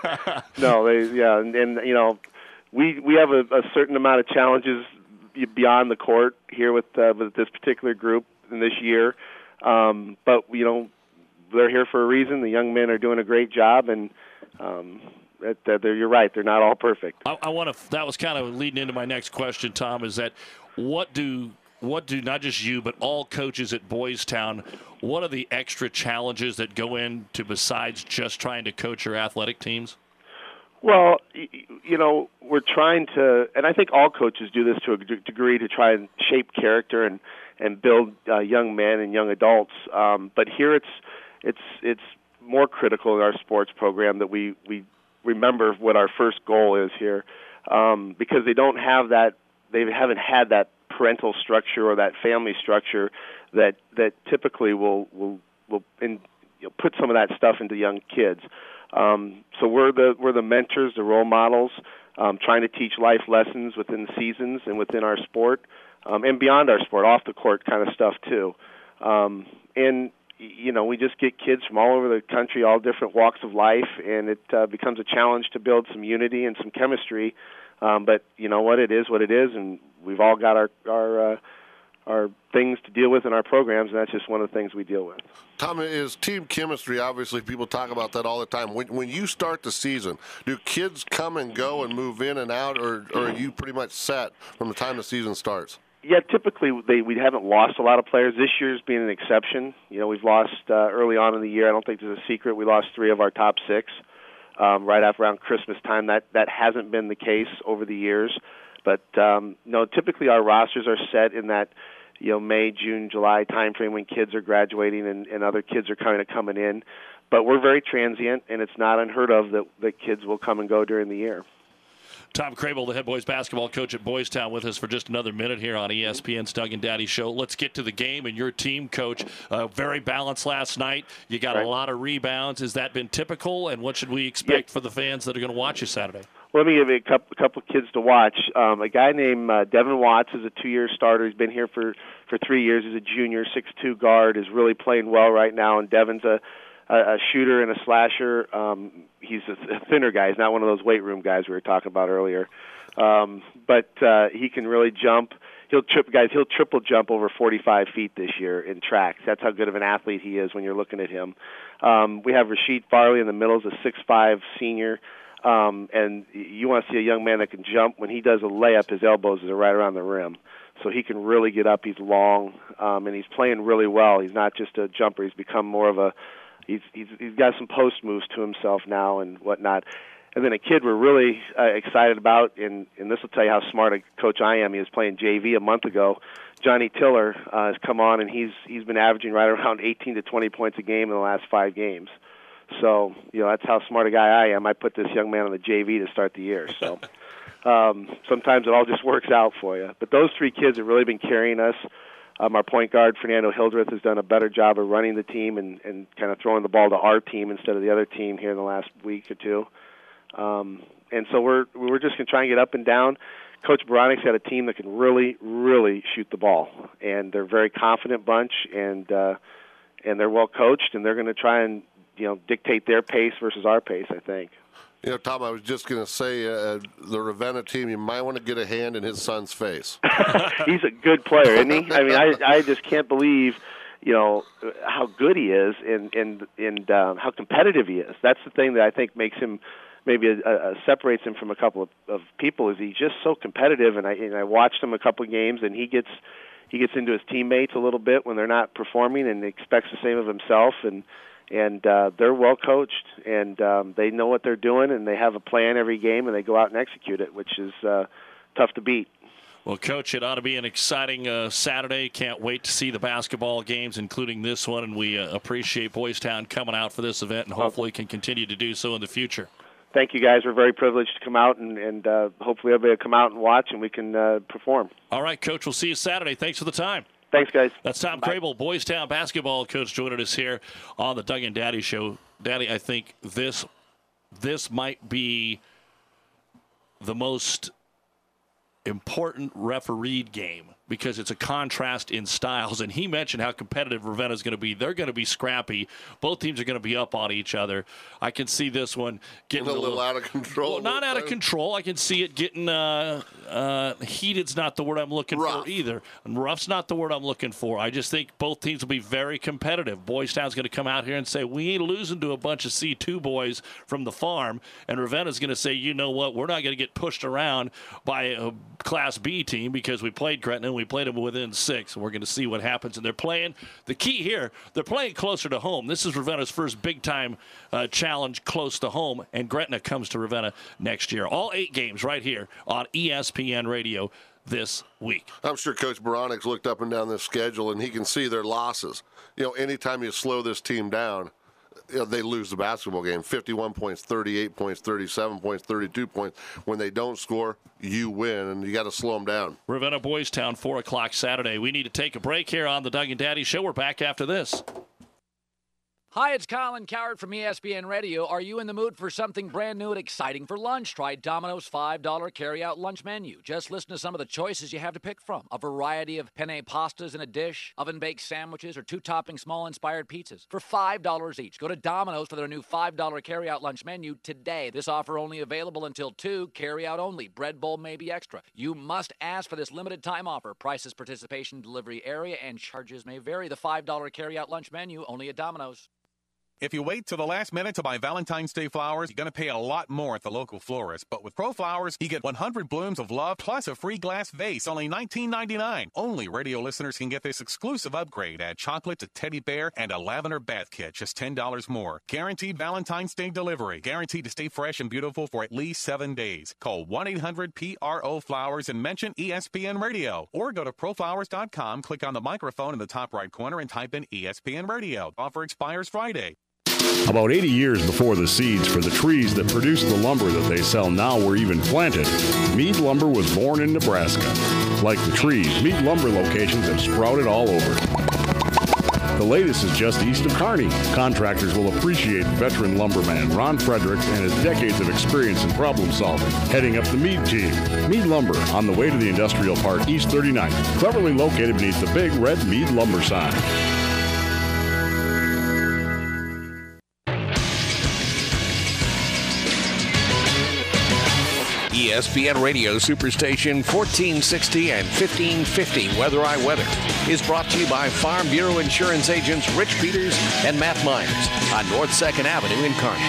no, they, yeah, and, and you know, we we have a, a certain amount of challenges beyond the court here with uh, with this particular group in this year. Um, but, you know, they're here for a reason. The young men are doing a great job, and um, that, that they're, you're right, they're not all perfect. I, I want to. That was kind of leading into my next question, Tom. Is that what do what do not just you but all coaches at Boys Town? What are the extra challenges that go into besides just trying to coach your athletic teams? Well, you know, we're trying to, and I think all coaches do this to a degree to try and shape character and and build uh, young men and young adults. Um, but here, it's it's it's more critical in our sports program that we we remember what our first goal is here, um, because they don't have that, they haven't had that parental structure or that family structure that that typically will will will in, you know, put some of that stuff into young kids. Um, so we're the we're the mentors, the role models, um, trying to teach life lessons within the seasons and within our sport, um, and beyond our sport, off the court kind of stuff too. Um, and you know, we just get kids from all over the country, all different walks of life, and it uh, becomes a challenge to build some unity and some chemistry. Um, but you know what, it is what it is, and we've all got our our uh, our things to deal with in our programs, and that's just one of the things we deal with. Tom, is team chemistry, obviously people talk about that all the time. When, when you start the season, do kids come and go and move in and out, or, or are you pretty much set from the time the season starts? Yeah, typically they, we haven't lost a lot of players. This year's been an exception. You know, we've lost uh, early on in the year. I don't think there's a secret. We lost three of our top six um, right after around Christmas time. That that hasn't been the case over the years. But um, no, typically our rosters are set in that, you know, May, June, July timeframe when kids are graduating and, and other kids are kind of coming in. But we're very transient, and it's not unheard of that, that kids will come and go during the year. Tom Crable, the head boys basketball coach at Boys Town, with us for just another minute here on E S P N's Doug and Daddy Show. Let's get to the game and your team, Coach. Uh, very balanced last night. You got right. a lot of rebounds. Has that been typical, and what should we expect yeah. for the fans that are going to watch you Saturday? Well, let me give you a couple, a couple of kids to watch. Um, a guy named uh, Devin Watts is a two-year starter. He's been here for, for three years. He's a junior, six two guard, is really playing well right now, and Devin's a a shooter and a slasher. Um, he's a thinner guy. He's not one of those weight room guys we were talking about earlier. Um, but uh, he can really jump. He'll trip, guys. He'll triple jump over forty-five feet this year in tracks. That's how good of an athlete he is when you're looking at him. Um, we have Rasheed Farley in the middle, is a six five senior. Um, and you want to see a young man that can jump. When he does a layup, his elbows are right around the rim. So he can really get up. He's long, um, and he's playing really well. He's not just a jumper. He's become more of a He's, he's he's got some post moves to himself now and whatnot. And then a kid we're really uh, excited about, and, and this will tell you how smart a coach I am. He was playing J V a month ago. Johnny Tiller uh, has come on, and he's he's been averaging right around eighteen to twenty points a game in the last five games. So, you know, that's how smart a guy I am. I put this young man on the J V to start the year. So um, sometimes it all just works out for you. But those three kids have really been carrying us. Um, our point guard, Fernando Hildreth, has done a better job of running the team and, and kind of throwing the ball to our team instead of the other team here in the last week or two. Um, and so we're we're just going to try and get up and down. Coach Baranik's got a team that can really, really shoot the ball, and they're a very confident bunch, and uh, and they're well coached, and they're going to try and you know dictate their pace versus our pace, I think. You know, Tom, I was just going to say, uh, the Ravenna team, you might want to get a hand in his son's face. He's a good player, isn't he? I mean, I I just can't believe, you know, how good he is and and and um, how competitive he is. That's the thing that I think makes him maybe a, a, separates him from a couple of, of people. Is he's just so competitive, and I and I watched him a couple of games, and he gets he gets into his teammates a little bit when they're not performing, and expects the same of himself, and. And uh, they're well coached, and um, they know what they're doing, and they have a plan every game, and they go out and execute it, which is uh, tough to beat. Well, Coach, it ought to be an exciting uh, Saturday. Can't wait to see the basketball games, including this one, and we uh, appreciate Boys Town coming out for this event, and hopefully can continue to do so in the future. Thank you, guys. We're very privileged to come out, and, and uh, hopefully everybody will come out and watch, and we can uh, perform. All right, Coach, we'll see you Saturday. Thanks for the time. Thanks, guys. That's Tom Bye. Crable, Boys Town basketball coach, joining us here on the Doug and Daddy Show. Daddy, I think this this might be the most important refereed game because it's a contrast in styles. And he mentioned how competitive Ravenna is going to be. They're going to be scrappy. Both teams are going to be up on each other. I can see this one getting a, a little, little out of control. Well, not out of control. I can see it getting uh, uh, heated's not the word I'm looking Rough. for either. And rough's not the word I'm looking for. I just think both teams will be very competitive. Boys Town's going to come out here and say, we ain't losing to a bunch of C two boys from the farm. And Ravenna's going to say, you know what, we're not going to get pushed around by a Class B team because we played Gretna and we played them within six. And we're going to see what happens. And they're playing, the key here, they're playing closer to home. This is Ravenna's first big-time uh, challenge close to home, and Gretna comes to Ravenna next year. All eight games right here on E S P N Radio this week. I'm sure Coach Baranik's looked up and down this schedule, and he can see their losses. You know, anytime you slow this team down, you know, they lose the basketball game. fifty-one points, thirty-eight points, thirty-seven points, thirty-two points. When they don't score, you win, and you got to slow them down. Ravenna Boys Town, four o'clock Saturday. We need to take a break here on the Doug and Daddy Show. We're back after this. Hi, it's Colin Coward from E S P N Radio. Are you in the mood for something brand new and exciting for lunch? Try Domino's five dollar carry-out lunch menu. Just listen to some of the choices you have to pick from. A variety of penne pastas in a dish, oven-baked sandwiches, or two-topping small-inspired pizzas for five dollars each. Go to Domino's for their new five dollar carry-out lunch menu today. This offer only available until two, carry-out only. Bread bowl may be extra. You must ask for this limited-time offer. Prices, participation, delivery area, and charges may vary. The five dollar carry-out lunch menu only at Domino's. If you wait till the last minute to buy Valentine's Day flowers, you're going to pay a lot more at the local florist. But with Pro Flowers, you get one hundred blooms of love plus a free glass vase, only nineteen ninety-nine. Only radio listeners can get this exclusive upgrade. Add chocolate to teddy bear and a lavender bath kit, just ten dollars more. Guaranteed Valentine's Day delivery. Guaranteed to stay fresh and beautiful for at least seven days. Call one eight hundred P R O Flowers and mention E S P N Radio. Or go to pro flowers dot com, click on the microphone in the top right corner and type in E S P N Radio. Offer expires Friday. About eighty years before the seeds for the trees that produce the lumber that they sell now were even planted, Mead Lumber was born in Nebraska. Like the trees, Mead Lumber locations have sprouted all over. The latest is just east of Kearney. Contractors will appreciate veteran lumberman Ron Fredericks and his decades of experience in problem solving, heading up the Mead team. Mead Lumber, on the way to the Industrial Park East thirty-ninth, cleverly located beneath the big red Mead Lumber sign. E S P N Radio Superstation fourteen sixty and fifteen fifty Weather I Weather is brought to you by Farm Bureau Insurance agents Rich Peters and Matt Myers on North second Avenue in Kearney.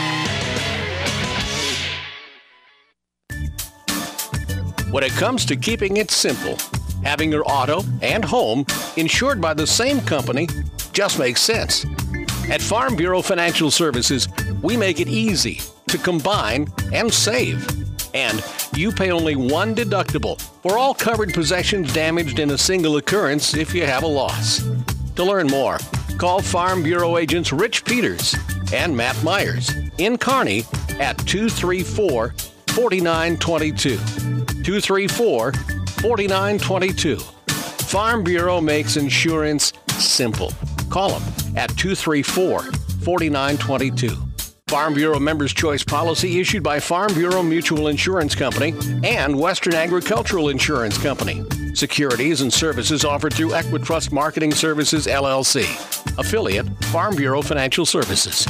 When it comes to keeping it simple, having your auto and home insured by the same company just makes sense. At Farm Bureau Financial Services, we make it easy to combine and save. And you pay only one deductible for all covered possessions damaged in a single occurrence if you have a loss. To learn more, call Farm Bureau agents Rich Peters and Matt Myers in Kearney at two three four, four nine two two. two three four, four nine two two. Farm Bureau makes insurance simple. Call them at two three four, four nine two two. Farm Bureau Members' Choice policy issued by Farm Bureau Mutual Insurance Company and Western Agricultural Insurance Company. Securities and services offered through Equitrust Marketing Services, L L C. Affiliate, Farm Bureau Financial Services.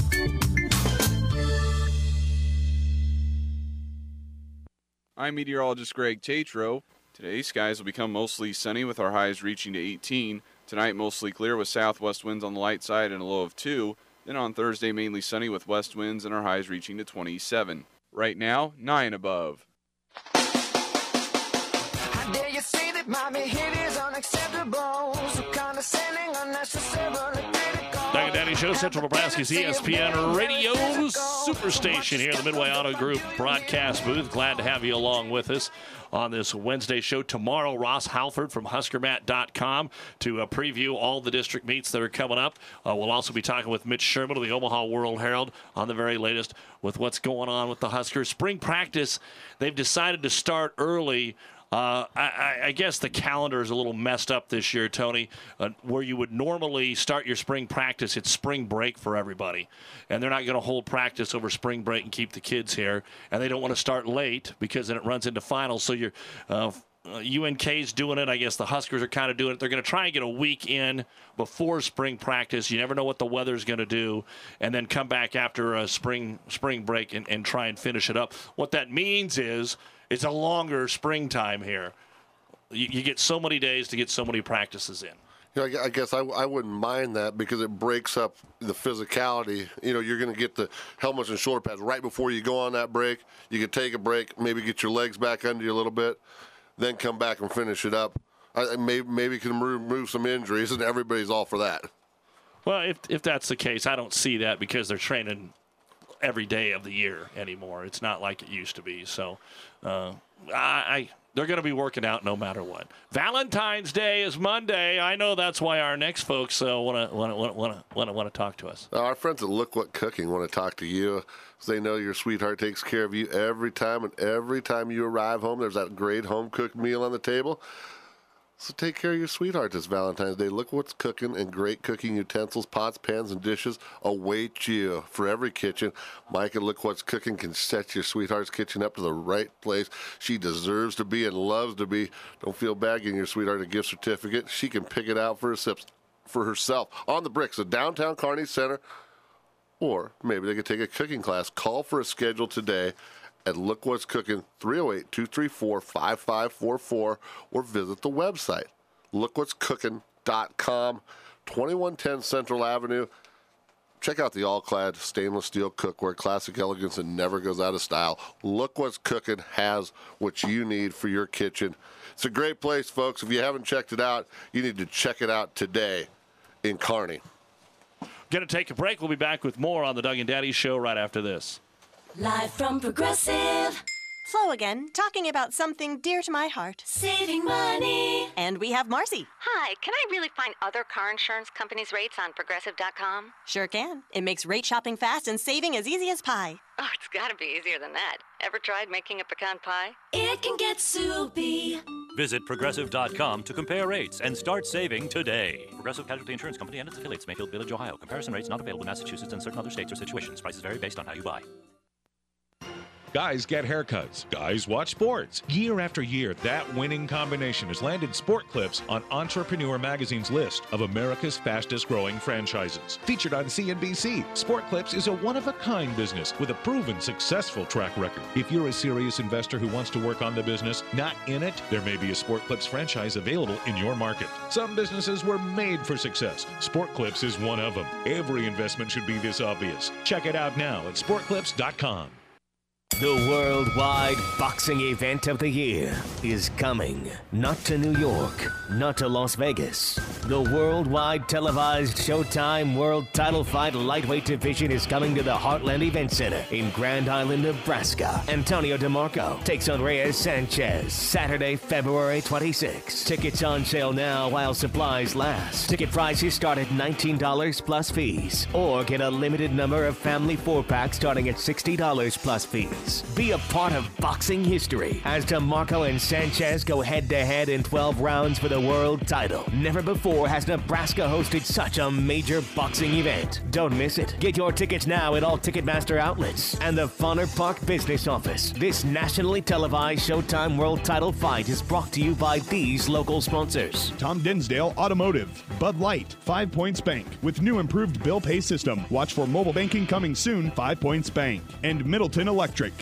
I'm meteorologist Greg Tatro. Today, skies will become mostly sunny with our highs reaching to eighteen. Tonight, mostly clear with southwest winds on the light side and a low of two. Then on Thursday, mainly sunny with west winds and our highs reaching to twenty-seven. Right now, nine above. How dare you say that my behavior is unacceptable? So condescending, unnecessarily critical. Doug and Daddy Show, Central Nebraska's E S P N Radio Superstation here in the Midway Auto Group broadcast booth. Glad to have you along with us on this Wednesday show. Tomorrow, Ross Halford from Husker Mat dot com to uh, preview all the district meets that are coming up. Uh, we'll also be talking with Mitch Sherman of the Omaha World Herald on the very latest with what's going on with the Huskers. Spring practice, they've decided to start early. Uh, I, I guess the calendar is a little messed up this year, Tony, uh, where you would normally start your spring practice. It's spring break for everybody, and they're not going to hold practice over spring break and keep the kids here, and they don't want to start late because then it runs into finals. So you're uh, uh, U N K's doing it. I guess the Huskers are kind of doing it. They're going to try and get a week in before spring practice. You never know what the weather's going to do, and then come back after a spring spring break and, and try and finish it up. What that means is it's a longer springtime here. You, you get so many days to get so many practices in. You know, I guess I, I wouldn't mind that because it breaks up the physicality. You know, you're going to get the helmets and shoulder pads right before you go on that break. You can take a break, maybe get your legs back under you a little bit, then come back and finish it up. I, maybe maybe can remove some injuries, and everybody's all for that. Well, if if that's the case, I don't see that because they're training every day of the year anymore. It's not like it used to be. So, uh, I. I They're going to be working out no matter what. Valentine's Day is Monday. I know that's why our next folks want to want to want to want to want to talk to us. Our friends at Look What Cooking want to talk to you. They know your sweetheart takes care of you every time, and every time you arrive home, there's that great home cooked meal on the table. So take care of your sweetheart this Valentine's Day. Look What's Cooking, and great cooking utensils, pots, pans, and dishes await you for every kitchen. Mike at Look What's Cooking can set your sweetheart's kitchen up to the right place she deserves to be and loves to be. Don't feel bad getting your sweetheart a gift certificate. She can pick it out for herself, for herself on the bricks of downtown Kearney Center, or maybe they could take a cooking class. Call for a schedule today at Look What's Cooking, three oh eight, two three four, five five four four, or visit the website, look what's cooking dot com, twenty-one ten Central Avenue. Check out the all-clad stainless steel cookware, classic elegance, and never goes out of style. Look What's Cooking has what you need for your kitchen. It's a great place, folks. If you haven't checked it out, you need to check it out today in Kearney. Going to take a break. We'll be back with more on the Doug and Daddy Show right after this. Live from Progressive. Flo again, talking about something dear to my heart. Saving money. And we have Marcy. Hi, can I really find other car insurance companies' rates on Progressive dot com? Sure can. It makes rate shopping fast and saving as easy as pie. Oh, it's got to be easier than that. Ever tried making a pecan pie? It can get soupy. Visit Progressive dot com to compare rates and start saving today. Progressive Casualty Insurance Company and its affiliates, Mayfield Village, Ohio. Comparison rates not available in Massachusetts and certain other states or situations. Prices vary based on how you buy. Guys get haircuts. Guys watch sports. Year after year, that winning combination has landed Sport Clips on Entrepreneur Magazine's list of America's fastest growing franchises. Featured on C N B C, Sport Clips is a one-of-a-kind business with a proven successful track record. If you're a serious investor who wants to work on the business, not in it, there may be a Sport Clips franchise available in your market. Some businesses were made for success. Sport Clips is one of them. Every investment should be this obvious. Check it out now at sport clips dot com. The worldwide boxing event of the year is coming. Not to New York, not to Las Vegas. The worldwide televised Showtime World Title Fight Lightweight Division is coming to the Heartland Event Center in Grand Island, Nebraska. Antonio DeMarco takes on Reyes Sanchez, Saturday, February twenty-sixth. Tickets on sale now while supplies last. Ticket prices start at nineteen dollars plus fees. Or get a limited number of family four-packs starting at sixty dollars plus fees. Be a part of boxing history as DeMarco and Sanchez go head-to-head in twelve rounds for the world title. Never before has Nebraska hosted such a major boxing event. Don't miss it. Get your tickets now at all Ticketmaster outlets and the Fauner Park Business Office. This nationally televised Showtime World Title fight is brought to you by these local sponsors. Tom Dinsdale Automotive, Bud Light, Five Points Bank with new improved bill pay system. Watch for mobile banking coming soon. Five Points Bank and Middleton Electric.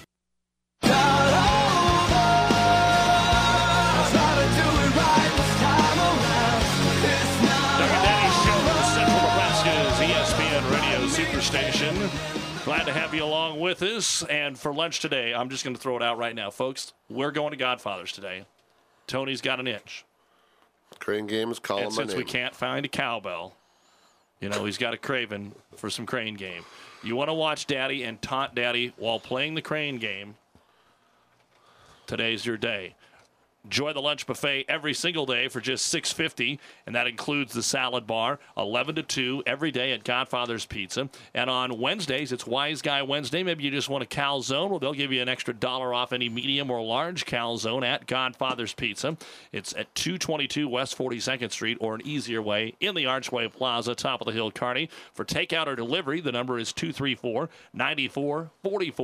E S P N Radio Superstation. Glad to have you along with us. And for lunch today, I'm just going to throw it out right now, folks. We're going to Godfather's today. Tony's got an inch. Crane game is calling and my since name. we can't find a cowbell, you know, he's got a craving for some Crane game. You want to watch Daddy and taunt Daddy while playing the Crane game, today's your day. Enjoy the lunch buffet every single day for just six dollars and fifty cents, and that includes the salad bar, eleven to two, every day at Godfather's Pizza. And on Wednesdays, it's Wise Guy Wednesday. Maybe you just want a calzone. Well, they'll give you an extra dollar off any medium or large calzone at Godfather's Pizza. It's at two twenty-two West forty-second Street, or an easier way, in the Archway Plaza, top of the hill, Kearney. For takeout or delivery, the number is two three four, nine four four four.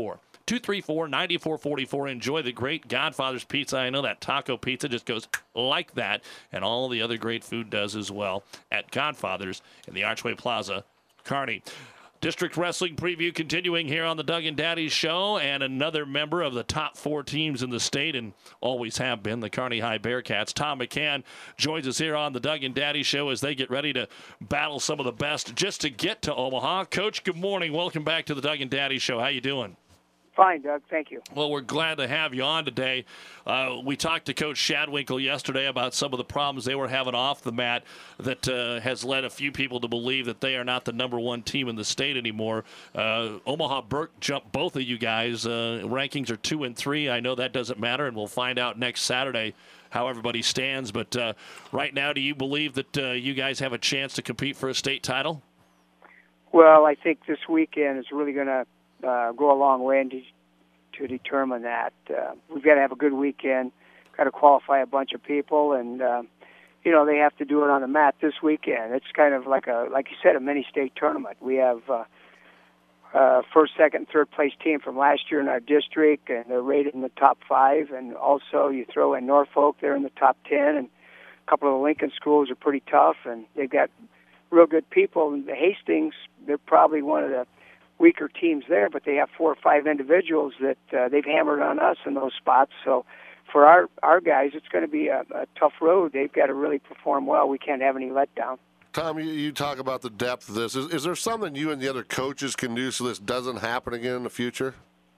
two three four, nine four four four. Enjoy the great Godfather's Pizza. I know that taco pizza just goes like that, and all the other great food does as well at Godfather's in the Archway Plaza, Kearney. District Wrestling Preview continuing here on the Doug and Daddy Show, and another member of the top four teams in the state, and always have been, the Kearney High Bearcats. Tom McCann joins us here on the Doug and Daddy Show as they get ready to battle some of the best just to get to Omaha. Coach, good morning. Welcome back to the Doug and Daddy Show. How you doing? Fine, Doug. Thank you. Well, we're glad to have you on today. Uh, we talked to Coach Shadwinkle yesterday about some of the problems they were having off the mat that uh, has led a few people to believe that they are not the number one team in the state anymore. Uh, Omaha Burke jumped both of you guys. Uh, rankings are two and three. I know that doesn't matter, and we'll find out next Saturday how everybody stands. But uh, right now, do you believe that uh, you guys have a chance to compete for a state title? Well, I think this weekend is really going to Uh, go a long way to, to determine that. Uh, we've got to have a good weekend, got to qualify a bunch of people, and, uh, you know, they have to do it on the mat this weekend. It's kind of like, a, like you said, a mini-state tournament. We have uh, uh, first, second, third place team from last year in our district, and they're rated in the top five, and also you throw in Norfolk, they're in the top ten, and a couple of the Lincoln schools are pretty tough, and they've got real good people. And the Hastings, they're probably one of the weaker teams there, but they have four or five individuals that uh, they've hammered on us in those spots. So for our, our guys, it's going to be a, a tough road. They've got to really perform well. We can't have any letdown. Tom, you, you talk about the depth of this. Is, is there something you and the other coaches can do so this doesn't happen again in the future?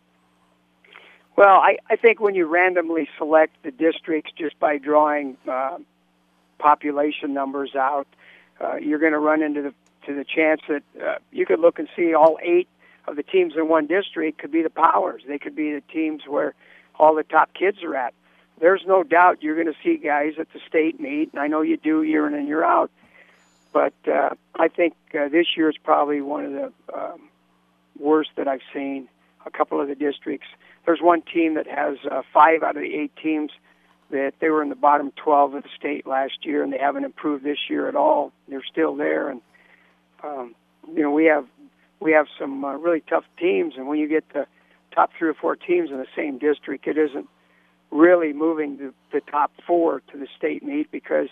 Well, I, I think when you randomly select the districts just by drawing uh, population numbers out, uh, you're going to run into the to the chance that uh, you could look and see all eight of the teams in one district could be the powers. They could be the teams where all the top kids are at. There's no doubt you're going to see guys at the state meet, and I know you do year in and year out. But uh, I think uh, this year is probably one of the um, worst that I've seen. A couple of the districts. There's one team that has uh, five out of the eight teams that they were in the bottom twelve of the state last year, and they haven't improved this year at all. They're still there, and Um, you know, we have we have some uh, really tough teams, and when you get the top three or four teams in the same district, it isn't really moving the, the top four to the state meet because,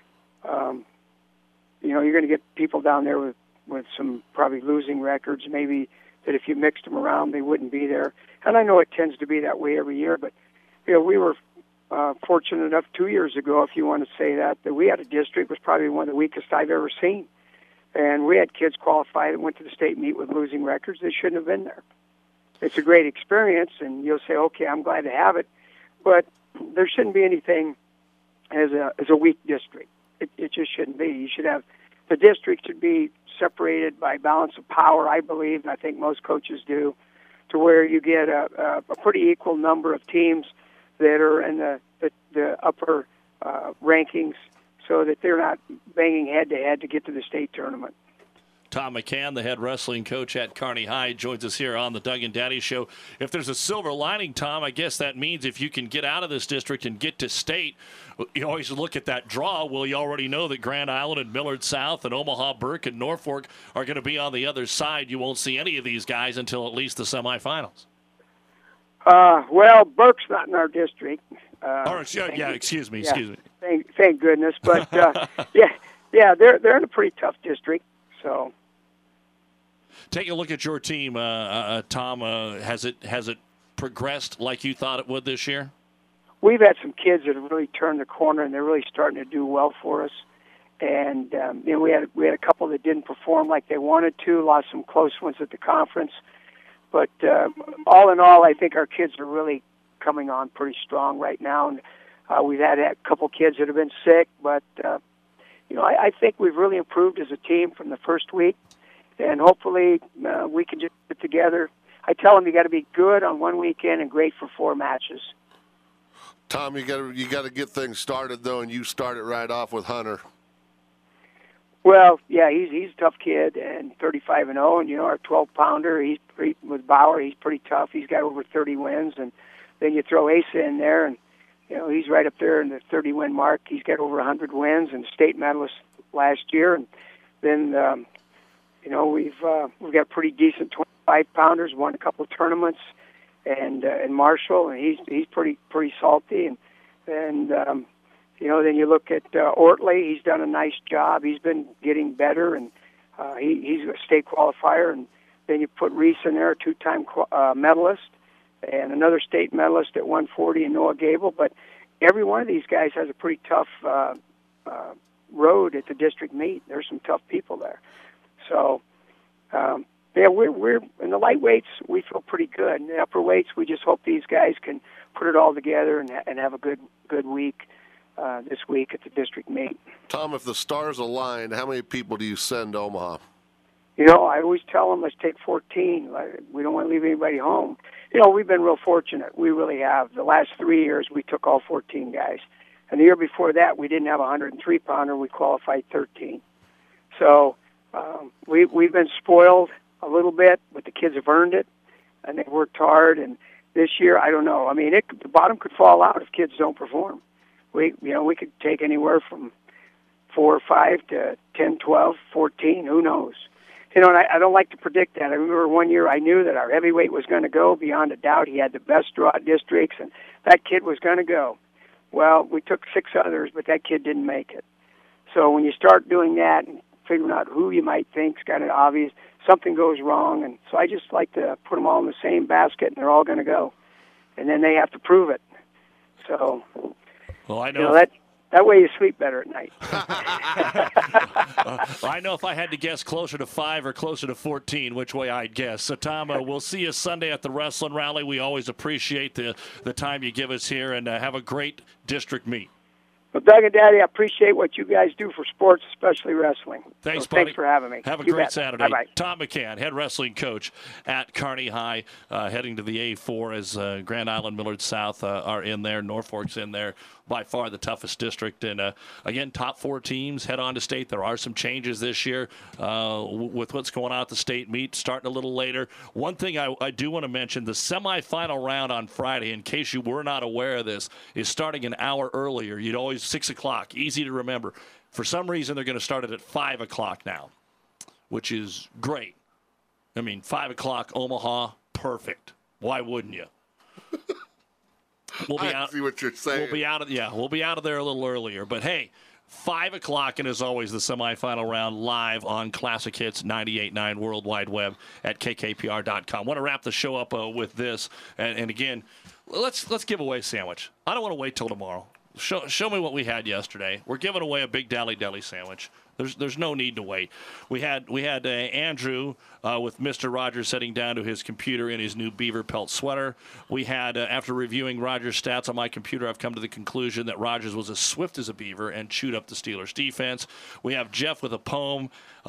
um, you know, you're going to get people down there with, with some probably losing records, maybe that if you mixed them around, they wouldn't be there. And I know it tends to be that way every year, but, you know, we were uh, fortunate enough two years ago, if you want to say that, that we had a district was probably one of the weakest I've ever seen. And we had kids qualify that went to the state meet with losing records. They shouldn't have been there. It's a great experience, and you'll say, okay, I'm glad to have it. But there shouldn't be anything as a as a weak district. It, it just shouldn't be. You should have the district should be separated by balance of power, I believe, and I think most coaches do, to where you get a, a, a pretty equal number of teams that are in the, the, the upper uh, rankings, so that they're not banging head-to-head to get to the state tournament. Tom McCann, the head wrestling coach at Kearney High, joins us here on the Doug and Daddy Show. If there's a silver lining, Tom, I guess that means if you can get out of this district and get to state, you always look at that draw. Well, you already know that Grand Island and Millard South and Omaha Burke and Norfolk are going to be on the other side. You won't see any of these guys until at least the semifinals. Uh, well, Burke's not in our district. Uh, oh, yeah, yeah, excuse me, yeah, excuse me. Thank, thank goodness. But, uh, yeah, yeah, they're they're in a pretty tough district, so... Take a look at your team, uh, uh, Tom. Uh, has it has it progressed like you thought it would this year? We've had some kids that have really turned the corner, and they're really starting to do well for us. And um, you know, we had we had a couple that didn't perform like they wanted to. Lost some close ones at the conference, but uh, all in all, I think our kids are really coming on pretty strong right now. And uh, we've had a couple kids that have been sick, but uh, you know, I, I think we've really improved as a team from the first week. And hopefully uh, we can just get together. I tell them you got to be good on one weekend and great for four matches. Tom, you got to you got to get things started though, and you started right off with Hunter. Well, yeah, he's he's a tough kid and thirty-five and oh, and you know our twelve pounder. He's pretty, with Bauer. He's pretty tough. He's got over thirty wins, and then you throw Asa in there, and you know he's right up there in the thirty win mark. He's got over one hundred wins and state medalist last year, and then. Um, You know, we've uh, we've got pretty decent twenty-five pounders, won a couple of tournaments, and uh, and Marshall, and he's he's pretty pretty salty, and and um, you know, then you look at uh, Ortley. He's done a nice job. He's been getting better, and uh, he, he's a state qualifier. And then you put Reese in there, a two-time uh, medalist, and another state medalist at one forty, and Noah Gable. But every one of these guys has a pretty tough uh, uh, road at the district meet. There's some tough people there. So, um, yeah, we're we're in the lightweights. We feel pretty good. In the upper weights, we just hope these guys can put it all together and and have a good good week. Uh, this week at the district meet. Tom, if the stars aligned, how many people do you send to Omaha? You know, I always tell them, let's take fourteen. We don't want to leave anybody home. You know, we've been real fortunate. We really have. The last three years, we took all fourteen guys. And the year before that, we didn't have a one hundred three pounder. We qualified thirteen. So um, we, we've been spoiled a little bit, but the kids have earned it, and they've worked hard. And this year, I don't know. I mean, it, the bottom could fall out if kids don't perform. We, you know, we could take anywhere from four or five to ten, twelve, fourteen. Who knows? You know, and I, I don't like to predict that. I remember one year I knew that our heavyweight was going to go beyond a doubt. He had the best draw districts, and that kid was going to go. Well, we took six others, but that kid didn't make it. So when you start doing that and figuring out who you might think's got it obvious, something goes wrong. And so I just like to put them all in the same basket, and they're all going to go. And then they have to prove it. So... Well, I know, you know that that way you sleep better at night. uh, I know if I had to guess closer to five or closer to fourteen, which way I'd guess. So, Tom, uh, we'll see you Sunday at the wrestling rally. We always appreciate the, the time you give us here, and uh, have a great district meet. Well, Doug and Daddy, I appreciate what you guys do for sports, especially wrestling. Thanks, so buddy. Thanks for having me. Have a You great bet. Saturday. Bye-bye. Tom McCann, head wrestling coach at Kearney High, uh, heading to the A four as uh, Grand Island, Millard South uh, are in there. Norfolk's in there. By far the toughest district. And, uh, again, top four teams head on to state. There are some changes this year uh, with what's going on at the state meet, starting a little later. One thing I, I do want to mention, the semifinal round on Friday, in case you were not aware of this, is starting an hour earlier. You'd always, six o'clock, easy to remember. For some reason, they're going to start it at five o'clock now, which is great. I mean, five o'clock, Omaha, perfect. Why wouldn't you? We'll be I out. see what you're saying. We'll be out of yeah. We'll be out of there a little earlier. But hey, five o'clock, and as always, the semifinal round live on Classic Hits ninety-eight point nine World Wide Web at K K P R dot com. Want to wrap the show up uh, with this, and, and again, let's let's give away a sandwich. I don't want to wait till tomorrow. Show show me what we had yesterday. We're giving away a Big Dally Deli sandwich. There's there's no need to wait. We had we had uh, Andrew uh, with Mister Rogers sitting down to his computer in his new beaver pelt sweater. We had uh, after reviewing Rogers' stats on my computer, I've come to the conclusion that Rogers was as swift as a beaver and chewed up the Steelers' defense. We have Jeff with a poem,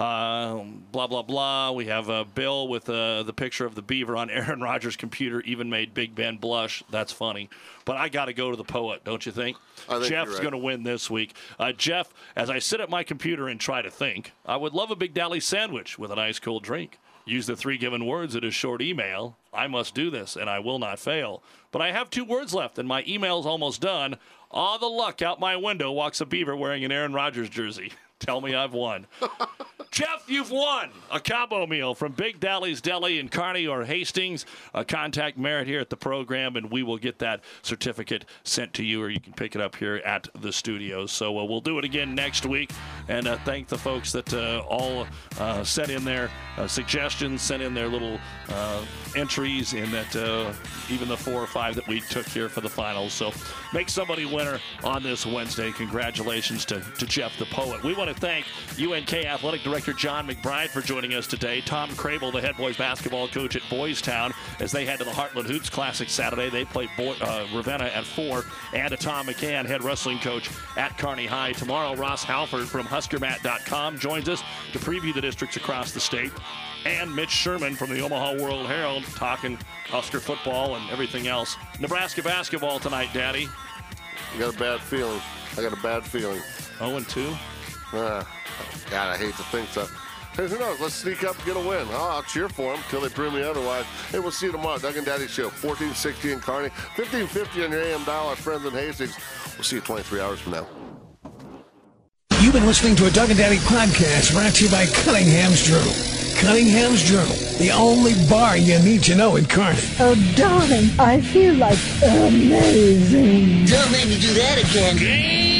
uh, blah blah blah. We have uh, Bill with uh, the picture of the beaver on Aaron Rodgers' computer, even made Big Ben blush. That's funny. But I got to go to the poet, don't you think? I think Jeff's you're right. going to win this week. Uh, Jeff, as I sit at my computer and try to think, I would love a Big Dally sandwich with an ice cold drink. Use the three given words in a short email. I must do this, and I will not fail. But I have two words left, and my email's almost done. All the luck out my window walks a beaver wearing an Aaron Rodgers jersey. Tell me I've won. Jeff, you've won a combo meal from Big Dally's Deli in Kearney or Hastings. Uh, contact Merritt here at the program, and we will get that certificate sent to you, or you can pick it up here at the studios. So uh, we'll do it again next week, and uh, thank the folks that uh, all uh, sent in their uh, suggestions, sent in their little uh, entries, and that uh, even the four or five that we took here for the finals. So make somebody winner on this Wednesday. Congratulations to, to Jeff the Poet. We want to thank U N K Athletic Director John McBride for joining us today. Tom Crable, the head boys basketball coach at Boys Town, as they head to the Heartland Hoops Classic Saturday. They play Boy, uh, Ravenna at four. And to Tom McCann, head wrestling coach at Kearney High. Tomorrow, Ross Halford from Husker Mat dot com joins us to preview the districts across the state. And Mitch Sherman from the Omaha World Herald talking Husker football and everything else. Nebraska basketball tonight, Daddy. I got a bad feeling. I got a bad feeling. oh and two? Uh, God, I hate to think so. Hey, who knows? Let's sneak up and get a win. Oh, I'll cheer for them until they prove me otherwise. Hey, we'll see you tomorrow. Doug and Daddy Show, fourteen sixty in Kearney, fifteen fifty on your A M dial. Our friends in Hastings. We'll see you twenty-three hours from now. You've been listening to a Doug and Daddy podcast brought to you by Cunningham's Drew. Cunningham's Journal, the only bar you need to know in Kearney. Oh, darling, I feel like amazing. Don't make me do that again.